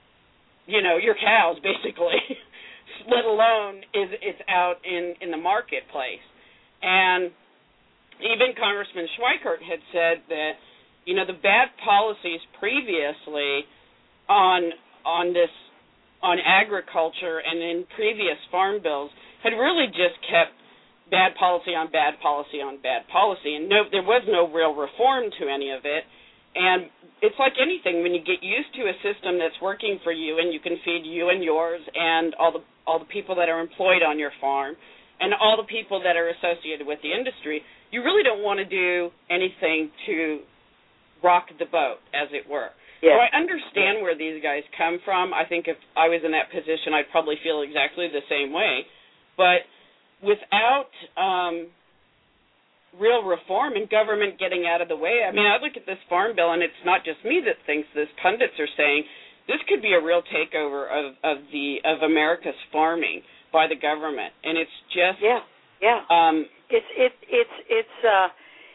[SPEAKER 2] you know, your cows, basically, let alone is it's out in, in the marketplace. And even Congressman Schweikert had said that, you know, the bad policies previously on on this on agriculture and in previous farm bills had really just kept bad policy on bad policy on bad policy, and no, there was no real reform to any of it. And it's like anything, when you get used to a system that's working for you and you can feed you and yours and all the all the people that are employed on your farm and all the people that are associated with the industry, you really don't want to do anything to rock the boat, as it were. Yeah. So I understand where these guys come from. I think if I was in that position, I'd probably feel exactly the same way. But without um, real reform and government getting out of the way, I mean, I look at this farm bill, and it's not just me that thinks this. Pundits are saying this could be a real takeover of, of the of America's farming by the government, and it's just
[SPEAKER 3] yeah, yeah.
[SPEAKER 2] Um,
[SPEAKER 3] it's it it's it's. Uh,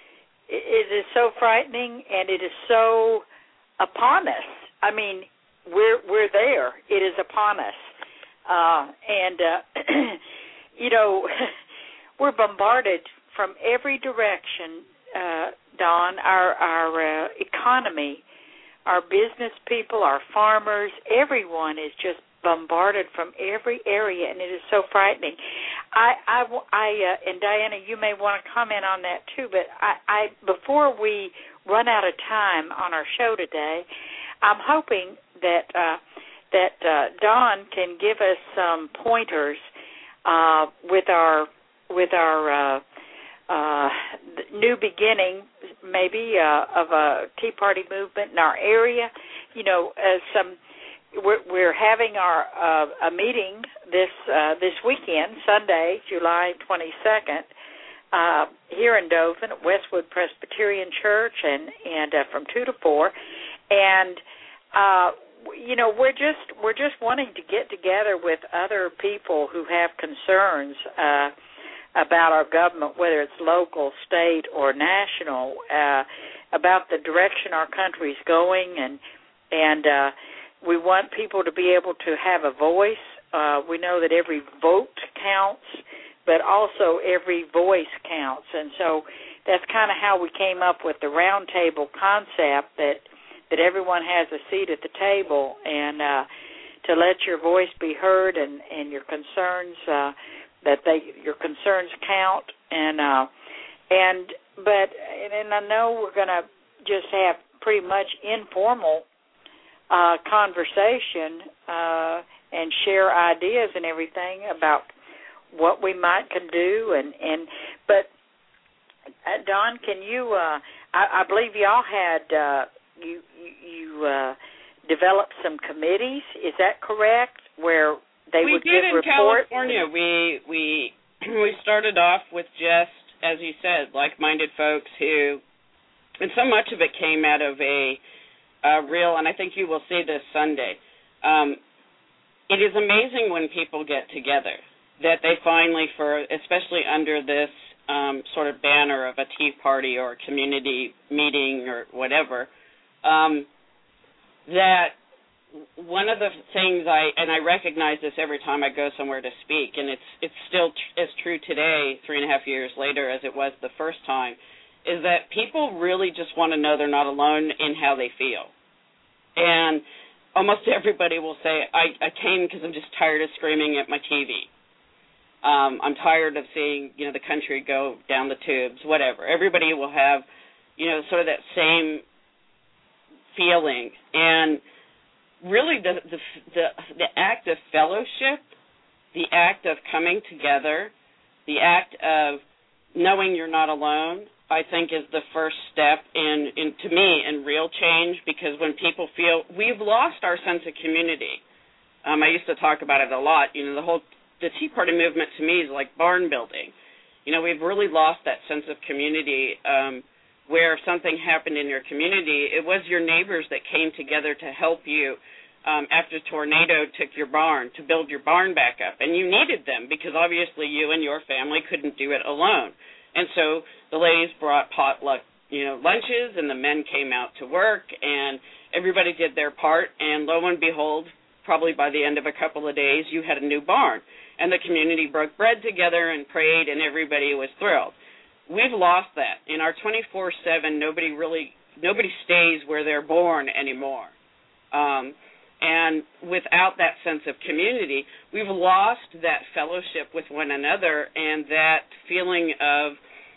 [SPEAKER 3] It is so frightening, and it is so upon us. I mean, we're we're there. It is upon us, uh, and uh, you know, we're bombarded from every direction. Uh, Don, our our uh, economy, our business people, our farmers, everyone is just bombarded from every area, and it is so frightening. I, I, I uh, and Diana, you may want to comment on that too, but I, I, before we run out of time on our show today, I'm hoping that uh, that uh, Don can give us some pointers uh, with our with our uh, uh, new beginning, maybe uh, of a Tea Party movement in our area. You know, uh, some. We're, we're having our uh, a meeting this uh, this weekend, Sunday, July twenty-second, uh, here in Dothan at Westwood Presbyterian Church, and and uh, from two to four, and uh, you know we're just we're just wanting to get together with other people who have concerns uh, about our government, whether it's local, state, or national, uh, about the direction our country's going, and and uh, we want people to be able to have a voice. Uh, we know that every vote counts, but also every voice counts. And so that's kind of how we came up with the roundtable concept, that that everyone has a seat at the table, and uh, to let your voice be heard, and, and your concerns uh, that they your concerns count. And uh, and but and, and I know we're going to just have pretty much informal uh, conversation uh, and share ideas and everything about what we might can do, and, and but uh, Don, can you? Uh, I, I believe y'all had uh, you you uh, developed some committees. Is that correct? Where they
[SPEAKER 2] we
[SPEAKER 3] would
[SPEAKER 2] did
[SPEAKER 3] give
[SPEAKER 2] in
[SPEAKER 3] reports?
[SPEAKER 2] California. We we we started off with just, as you said, like-minded folks who, and so much of it came out of a, a real, and I think you will see this Sunday. Um, it is amazing when people get together, that they finally, for especially under this um, sort of banner of a tea party or a community meeting or whatever, um, that one of the things I, and I recognize this every time I go somewhere to speak, and it's it's still tr- as true today, three and a half years later, as it was the first time, is that people really just want to know they're not alone in how they feel. And almost everybody will say, I, I came because I'm just tired of screaming at my T V. Um, I'm tired of seeing, you know, the country go down the tubes, whatever. Everybody will have, you know, sort of that same feeling. And really the the the, the act of fellowship, the act of coming together, the act of knowing you're not alone, I think is the first step in, in, to me, in real change, because when people feel, we've lost our sense of community. Um, I used to talk about it a lot. You know, the whole, the Tea Party movement to me is like barn building. You know, we've really lost that sense of community, um, where if something happened in your community, it was your neighbors that came together to help you um, after a tornado took your barn, to build your barn back up. And you needed them because obviously you and your family couldn't do it alone. And so the ladies brought potluck, you know, lunches, and the men came out to work, and everybody did their part. And lo and behold, probably by the end of a couple of days, you had a new barn. And the community broke bread together and prayed, and everybody was thrilled. We've lost that. In our twenty-four seven, nobody really, nobody stays where they're born anymore. Um, and without that sense of community, we've lost that fellowship with one another and that feeling of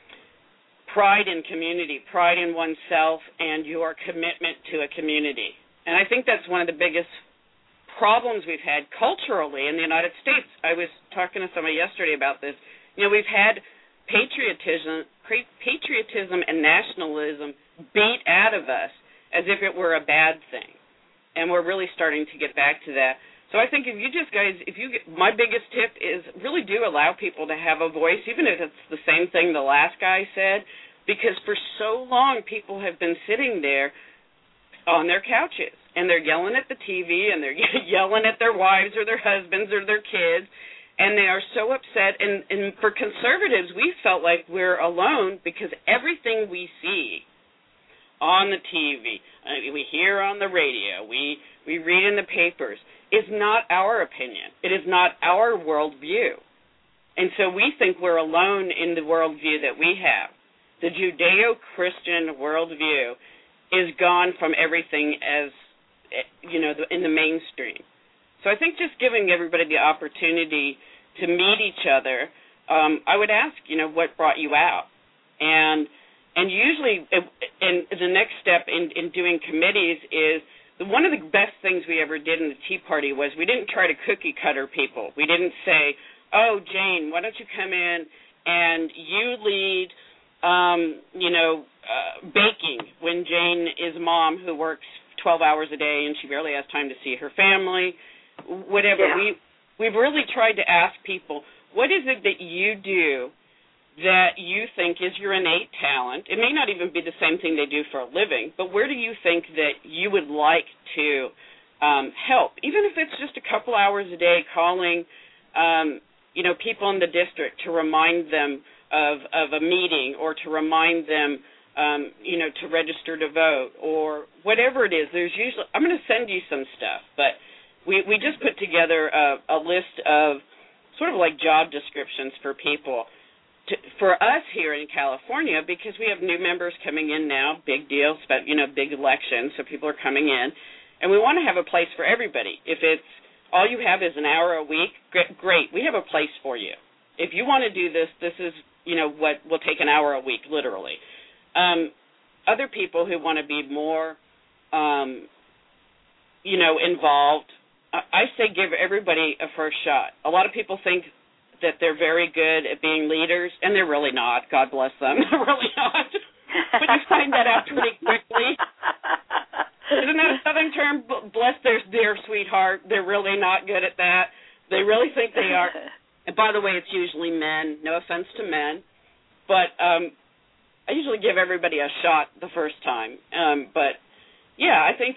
[SPEAKER 2] pride in community, pride in oneself, and your commitment to a community. And I think that's one of the biggest problems we've had culturally in the United States. I was talking to somebody yesterday about this. You know, we've had patriotism, patriotism and nationalism beat out of us as if it were a bad thing. And we're really starting to get back to that. So I think if you just guys, if you get, my biggest tip is really do allow people to have a voice, even if it's the same thing the last guy said, because for so long people have been sitting there on their couches, and they're yelling at the T V, and they're yelling at their wives or their husbands or their kids, and they are so upset. And, and for conservatives, we felt like we're alone because everything we see on the T V, uh, we hear on the radio, we, we read in the papers, is not our opinion. It is not our worldview. And so we think we're alone in the worldview that we have. The Judeo-Christian worldview is gone from everything as, you know, in the mainstream. So I think just giving everybody the opportunity to meet each other, um, I would ask, you know, what brought you out? And and usually, and the next step in, in doing committees is, one of the best things we ever did in the Tea Party was we didn't try to cookie-cutter people. We didn't say, oh, Jane, why don't you come in and you lead, um, you know, uh, baking when Jane is a mom who works twelve hours a day and she barely has time to see her family, whatever.
[SPEAKER 3] Yeah.
[SPEAKER 2] We, we've really tried to ask people, what is it that you do that you think is your innate talent. It may not even be the same thing they do for a living, but where do you think that you would like to um, help, even if it's just a couple hours a day calling, um, you know, people in the district to remind them of, of a meeting, or to remind them, um, you know, to register to vote, or whatever it is. There's usually, I'm going to send you some stuff, but we, we just put together a, a list of sort of like job descriptions for people. To, for us here in California, because we have new members coming in now, big deal, but, you know, big election, so people are coming in, and we want to have a place for everybody. If it's all you have is an hour a week, great, we have a place for you. If you want to do this, this is, you know, what will take an hour a week, literally. Um, other people who want to be more, um, you know, involved, I say give everybody a first shot. A lot of people think that they're very good at being leaders, and they're really not. God bless them. They're really not. But you find that out pretty quickly. Isn't that a Southern term? Bless their dear sweetheart. They're really not good at that. They really think they are. And by the way, it's usually men. No offense to men. But um, I usually give everybody a shot the first time. Um, but, yeah, I think,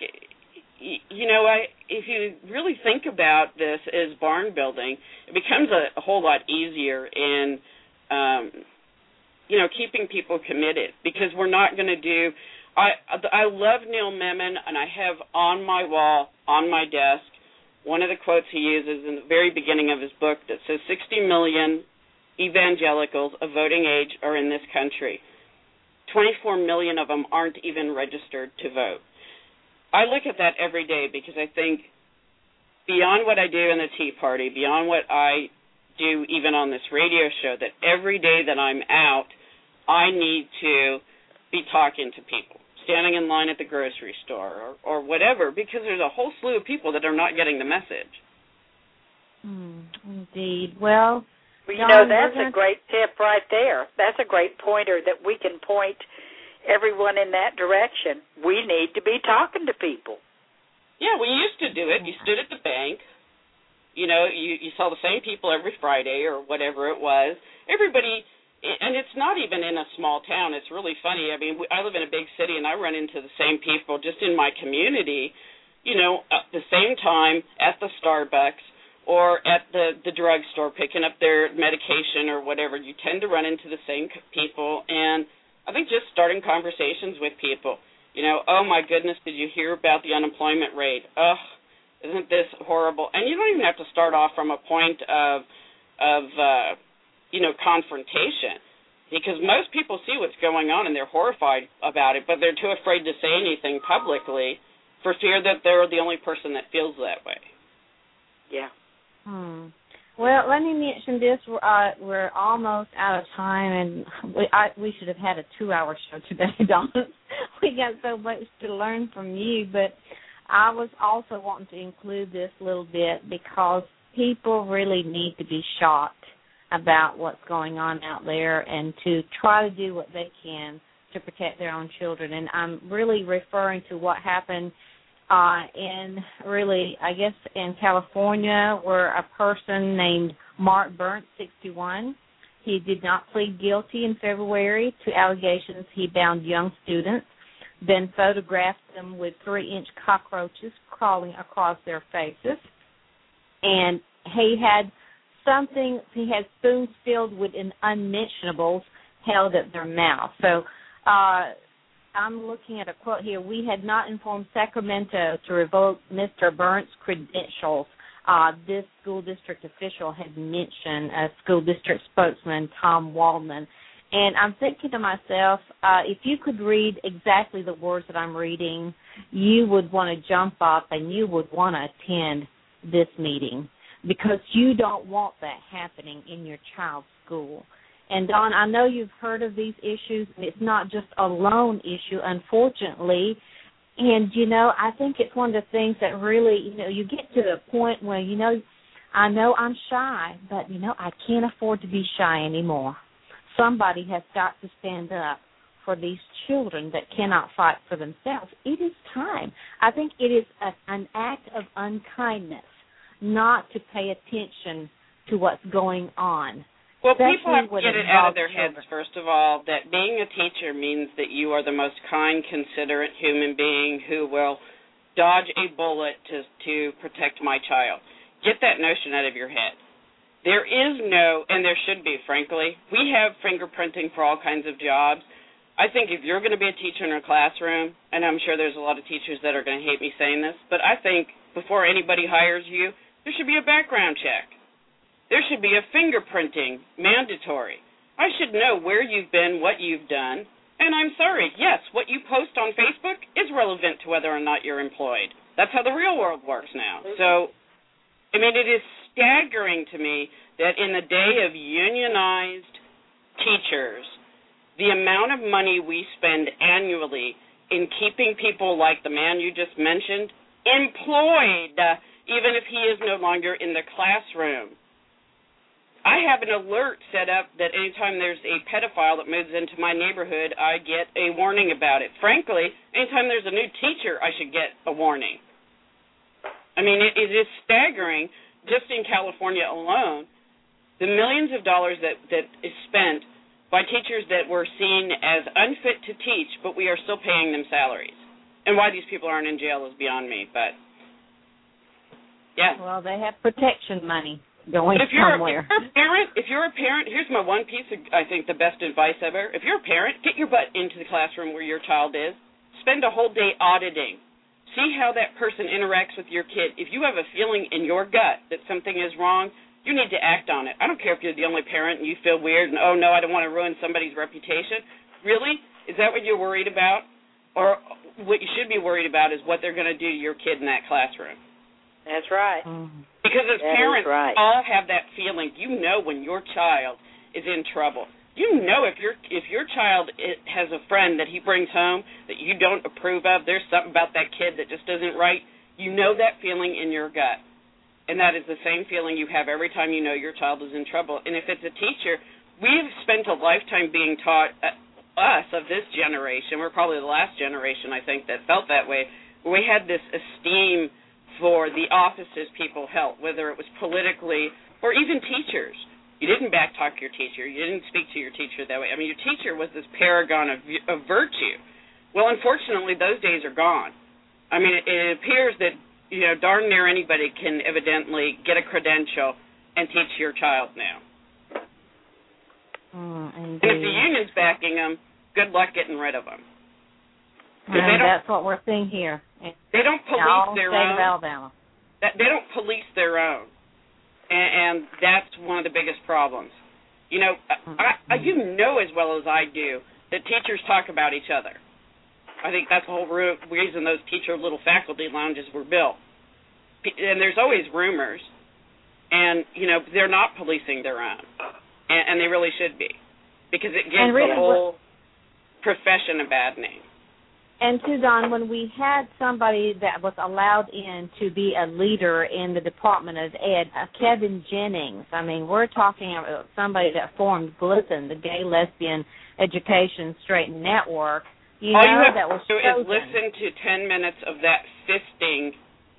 [SPEAKER 2] you know, I if you really think about this as barn building, it becomes a, a whole lot easier in, um, you know, keeping people committed, because we're not going to do – I I love Neil Memon, and I have on my wall, on my desk, one of the quotes he uses in the very beginning of his book that says sixty million evangelicals of voting age are in this country. twenty-four million of them aren't even registered to vote. I look at that every day, because I think beyond what I do in the Tea Party, beyond what I do even on this radio show, that every day that I'm out, I need to be talking to people, standing in line at the grocery store or, or whatever, because there's a whole slew of people that are not getting the message.
[SPEAKER 1] Mm, indeed. Well,
[SPEAKER 3] well you know, that's a great tip right there. That's a great pointer that we can point everyone in that direction. We need to be talking to people.
[SPEAKER 2] Yeah, we used to do it. You stood at the bank. You know, you, you saw the same people every Friday or whatever it was. Everybody, and it's not even in a small town. It's really funny. I mean, I live in a big city, and I run into the same people just in my community, you know, at the same time at the Starbucks or at the, the drugstore picking up their medication or whatever. You tend to run into the same people, and I think just starting conversations with people. You know, oh, my goodness, did you hear about the unemployment rate? Ugh, isn't this horrible? And you don't even have to start off from a point of, of uh, you know, confrontation, because most people see what's going on and they're horrified about it, but they're too afraid to say anything publicly for fear that they're the only person that feels that way.
[SPEAKER 3] Yeah.
[SPEAKER 1] Hmm. Well, let me mention this. We're, uh, we're almost out of time, and we, I, we should have had a two-hour show today, Dawn. We got so much to learn from you, but I was also wanting to include this little bit because people really need to be shocked about what's going on out there and to try to do what they can to protect their own children. And I'm really referring to what happened Uh, in really, I guess, in California, where a person named Mark Burnt, sixty-one, he did not plead guilty in February to allegations he bound young students, then photographed them with three-inch cockroaches crawling across their faces. And he had something, he had spoons filled with unmentionables held at their mouth. So, uh, I'm looking at a quote here. We had not informed Sacramento to revoke Mister Burnt's credentials. Uh, this school district official had mentioned a school district spokesman, Tom Waldman. And I'm thinking to myself, uh, if you could read exactly the words that I'm reading, you would want to jump up and you would want to attend this meeting, because you don't want that happening in your child's school. And, Dawn, I know you've heard of these issues, and it's not just a lone issue, unfortunately. And, you know, I think it's one of the things that really, you know, you get to the point where, you know, I know I'm shy, but, you know, I can't afford to be shy anymore. Somebody has got to stand up for these children that cannot fight for themselves. It is time. I think it is a, an act of unkindness not to pay attention to what's going on
[SPEAKER 2] Well, people have to
[SPEAKER 1] with
[SPEAKER 2] get it out of their
[SPEAKER 1] children.
[SPEAKER 2] heads, first of all, that being a teacher means that you are the most kind, considerate human being who will dodge a bullet to to protect my child. Get that notion out of your head. There is no, and there should be, frankly. We have fingerprinting for all kinds of jobs. I think if you're going to be a teacher in a classroom, and I'm sure there's a lot of teachers that are going to hate me saying this, but I think before anybody hires you, there should be a background check. There should be a fingerprinting mandatory. I should know where you've been, what you've done, and I'm sorry, yes, what you post on Facebook is relevant to whether or not you're employed. That's how the real world works now. So, I mean, it is staggering to me that in the day of unionized teachers, the amount of money we spend annually in keeping people like the man you just mentioned employed, uh, even if he is no longer in the classroom. I have an alert set up that anytime there's a pedophile that moves into my neighborhood, I get a warning about it. Frankly, anytime there's a new teacher, I should get a warning. I mean, it, it is staggering, just in California alone, the millions of dollars that, that is spent by teachers that were seen as unfit to teach, but we are still paying them salaries. And why these people aren't in jail is beyond me, but, yeah.
[SPEAKER 1] Well, they have protection money going
[SPEAKER 2] but if you're,
[SPEAKER 1] somewhere.
[SPEAKER 2] If you're a parent, if you're a parent, here's my one piece of, I think, the best advice ever. If you're a parent, get your butt into the classroom where your child is. Spend a whole day auditing. See how that person interacts with your kid. If you have a feeling in your gut that something is wrong, you need to act on it. I don't care if you're the only parent and you feel weird and, oh, no, I don't want to ruin somebody's reputation. Really? Is that what you're worried about? Or what you should be worried about is what they're going to do to your kid in that classroom.
[SPEAKER 3] That's right.
[SPEAKER 1] Mm-hmm.
[SPEAKER 2] Because as
[SPEAKER 3] that
[SPEAKER 2] parents,
[SPEAKER 3] right.
[SPEAKER 2] all have that feeling. You know when your child is in trouble. You know if your if your child has a friend that he brings home that you don't approve of, there's something about that kid that just isn't right, you know that feeling in your gut. And that is the same feeling you have every time you know your child is in trouble. And if it's a teacher, we've spent a lifetime being taught, uh, us of this generation, we're probably the last generation, I think, that felt that way, where we had this esteem for the offices people held, whether it was politically or even teachers. You didn't backtalk your teacher. You didn't speak to your teacher that way. I mean, your teacher was this paragon of, of virtue. Well, unfortunately, those days are gone. I mean, it, it appears that, you know, darn near anybody can evidently get a credential and teach your child now.
[SPEAKER 1] Mm,
[SPEAKER 2] and if the union's backing them, good luck getting rid of them.
[SPEAKER 1] And that's what we're seeing here.
[SPEAKER 2] They don't police their
[SPEAKER 1] state
[SPEAKER 2] own.
[SPEAKER 1] Of Alabama.
[SPEAKER 2] That, they don't police their own, and, and that's one of the biggest problems. You know, mm-hmm. I, I, you know as well as I do that teachers talk about each other. I think that's the whole re- reason those teacher little faculty lounges were built. And there's always rumors, and, you know, they're not policing their own, and, and they really should be, because it gives really, the whole profession a bad name.
[SPEAKER 1] And, too, Don, when we had somebody that was allowed in to be a leader in the Department of Ed, uh, Kevin Jennings, I mean, we're talking about somebody that formed GLSEN, the Gay Lesbian Education Straight Network. You
[SPEAKER 2] All
[SPEAKER 1] know,
[SPEAKER 2] you have
[SPEAKER 1] that was
[SPEAKER 2] to do
[SPEAKER 1] chosen.
[SPEAKER 2] is listen to ten minutes of that fisting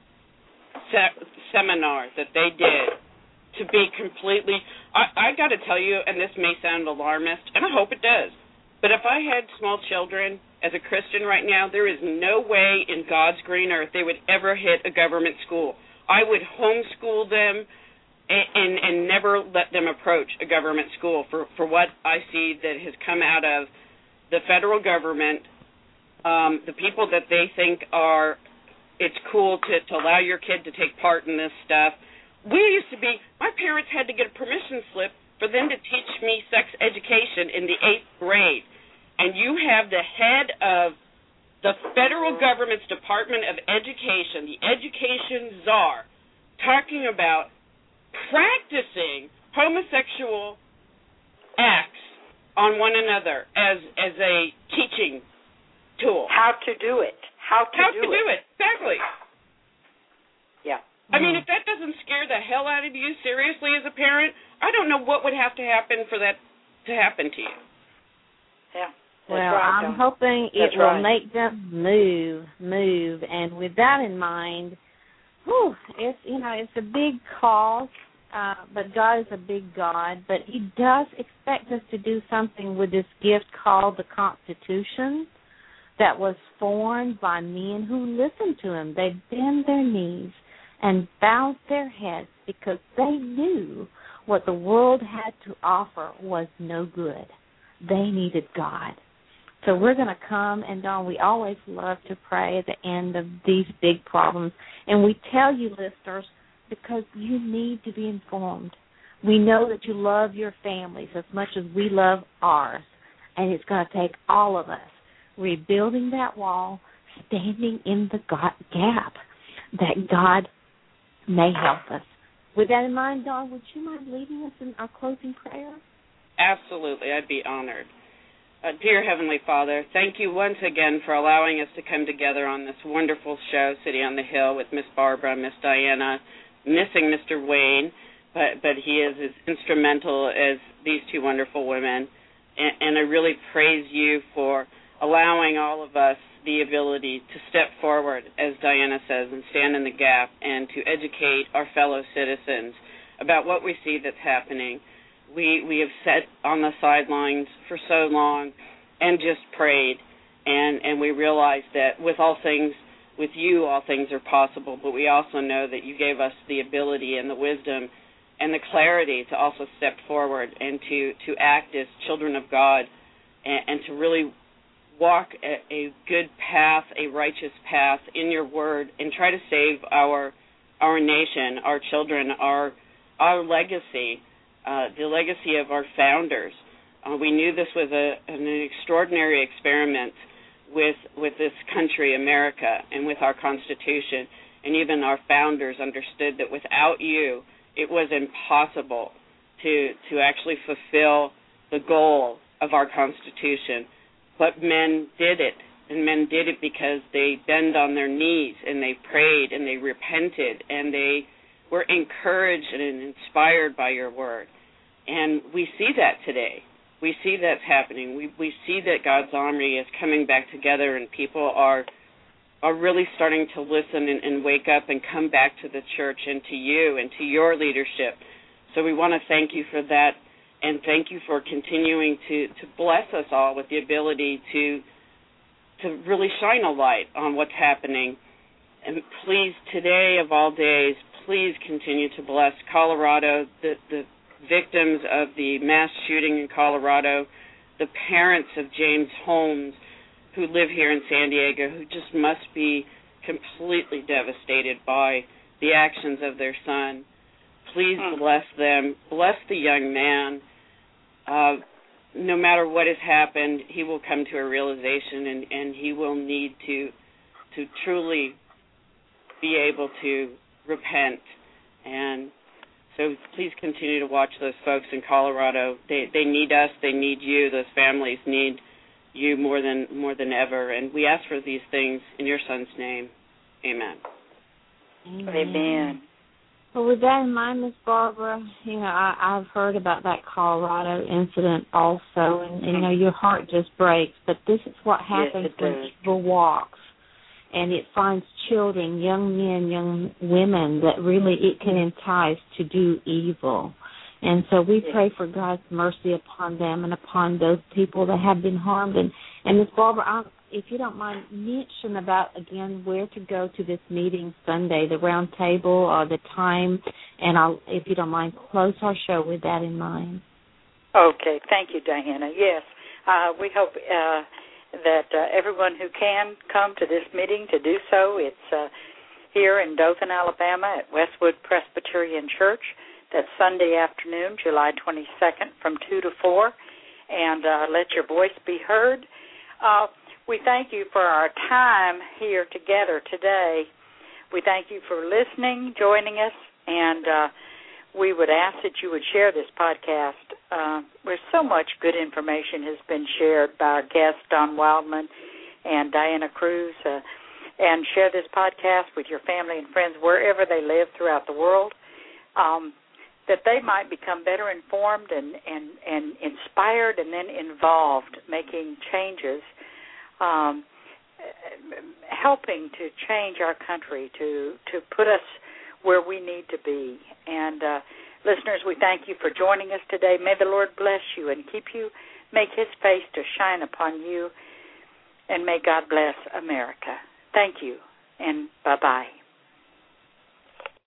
[SPEAKER 2] se- seminar that they did to be completely, I, I got to tell you, and this may sound alarmist, and I hope it does, but if I had small children as a Christian right now, there is no way in God's green earth they would ever hit a government school. I would homeschool them and, and, and never let them approach a government school for, for what I see that has come out of the federal government, um, the people that they think are, it's cool to, to allow your kid to take part in this stuff. We used to be, my parents had to get a permission slip for them to teach me sex education in the eighth grade. And you have the head of the federal government's Department of Education, the education czar, talking about practicing homosexual acts on one another as as a teaching tool.
[SPEAKER 3] How to do it. How to
[SPEAKER 2] How
[SPEAKER 3] do
[SPEAKER 2] to
[SPEAKER 3] it.
[SPEAKER 2] do it, exactly.
[SPEAKER 3] Yeah.
[SPEAKER 2] I mean, if that doesn't scare the hell out of you, seriously, as a parent, I don't know what would have to happen for that to happen to you.
[SPEAKER 3] Yeah.
[SPEAKER 1] Well,
[SPEAKER 3] right,
[SPEAKER 1] I'm hoping it
[SPEAKER 3] That's
[SPEAKER 1] will
[SPEAKER 3] right.
[SPEAKER 1] make them move, move, and with that in mind, whew, it's you know it's a big cause, uh, but God is a big God. But He does expect us to do something with this gift called the Constitution that was formed by men who listened to Him. They bent their knees and bowed their heads because they knew what the world had to offer was no good. They needed God. So we're going to come, and Dawn, we always love to pray at the end of these big problems. And we tell you, listeners, because you need to be informed. We know that you love your families as much as we love ours, and it's going to take all of us rebuilding that wall, standing in the gap that God may help us. With that in mind, Dawn, would you mind leading us in our closing prayer?
[SPEAKER 2] Absolutely. I'd be honored. Uh, dear Heavenly Father, thank you once again for allowing us to come together on this wonderful show, City on the Hill, with Miss Barbara, Miss Diana, missing Mister Wayne, but, but he is as instrumental as these two wonderful women. And, and I really praise you for allowing all of us the ability to step forward, as Diana says, and stand in the gap and to educate our fellow citizens about what we see that's happening. We we have sat on the sidelines for so long and just prayed, and, and we realized that with all things, with you, all things are possible, but we also know that you gave us the ability and the wisdom and the clarity to also step forward and to, to act as children of God and, and to really walk a, a good path, a righteous path in your word, and try to save our our nation, our children, our our legacy, uh, the legacy of our founders. Uh, we knew this was a, an extraordinary experiment with with this country, America, and with our Constitution, and even our founders understood that without you, it was impossible to to actually fulfill the goal of our Constitution. But men did it, and men did it because they bent on their knees, and they prayed, and they repented, and they were encouraged and inspired by your word. And we see that today. We see that's happening. We we see that God's army is coming back together, and people are are really starting to listen and, and wake up and come back to the church and to you and to your leadership. So we want to thank you for that. And thank you for continuing to, to bless us all with the ability to to really shine a light on what's happening. And please, today of all days, please continue to bless Colorado, the, the victims of the mass shooting in Colorado, the parents of James Holmes who live here in San Diego, who just must be completely devastated by the actions of their son. Please bless them. Bless the young man. Uh, no matter what has happened, he will come to a realization, and, and he will need to to truly be able to repent. And so please continue to watch those folks in Colorado. They they need us. They need you. Those families need you more than more than ever. And we ask for these things in your Son's name. Amen.
[SPEAKER 1] Amen.
[SPEAKER 3] Amen.
[SPEAKER 1] Well, with that in mind, Miss Barbara, you know, I, I've heard about that Colorado incident also, and, and you know, your heart just breaks. But this is what happens
[SPEAKER 3] yes,
[SPEAKER 1] when
[SPEAKER 3] does.
[SPEAKER 1] evil walks, and it finds children, young men, young women that really it can entice to do evil. And so we
[SPEAKER 3] yes.
[SPEAKER 1] pray for God's mercy upon them and upon those people that have been harmed. And, and Miss Barbara, I'll, if you don't mind, mention about, again, where to go to this meeting Sunday, the round table or the time, and I'll, if you don't mind, close our show with that in mind.
[SPEAKER 3] Okay. Thank you, Diana. Yes. Uh, we hope uh, that uh, everyone who can come to this meeting to do so. It's uh, here in Dothan, Alabama at Westwood Presbyterian Church. That's Sunday afternoon, July twenty-second from two to four, and uh, let your voice be heard. Uh, we thank you for our time here together today. We thank you for listening, joining us, and uh, we would ask that you would share this podcast uh, where so much good information has been shared by our guests, Don Wildman and Diana Cruz, uh, and share this podcast with your family and friends wherever they live throughout the world. Um, that they might become better informed and, and, and inspired and then involved, making changes, um, helping to change our country, to, to put us where we need to be. And uh, Listeners, we thank you for joining us today. May the Lord bless you and keep you, make his face to shine upon you, and may God bless America. Thank you, and bye-bye.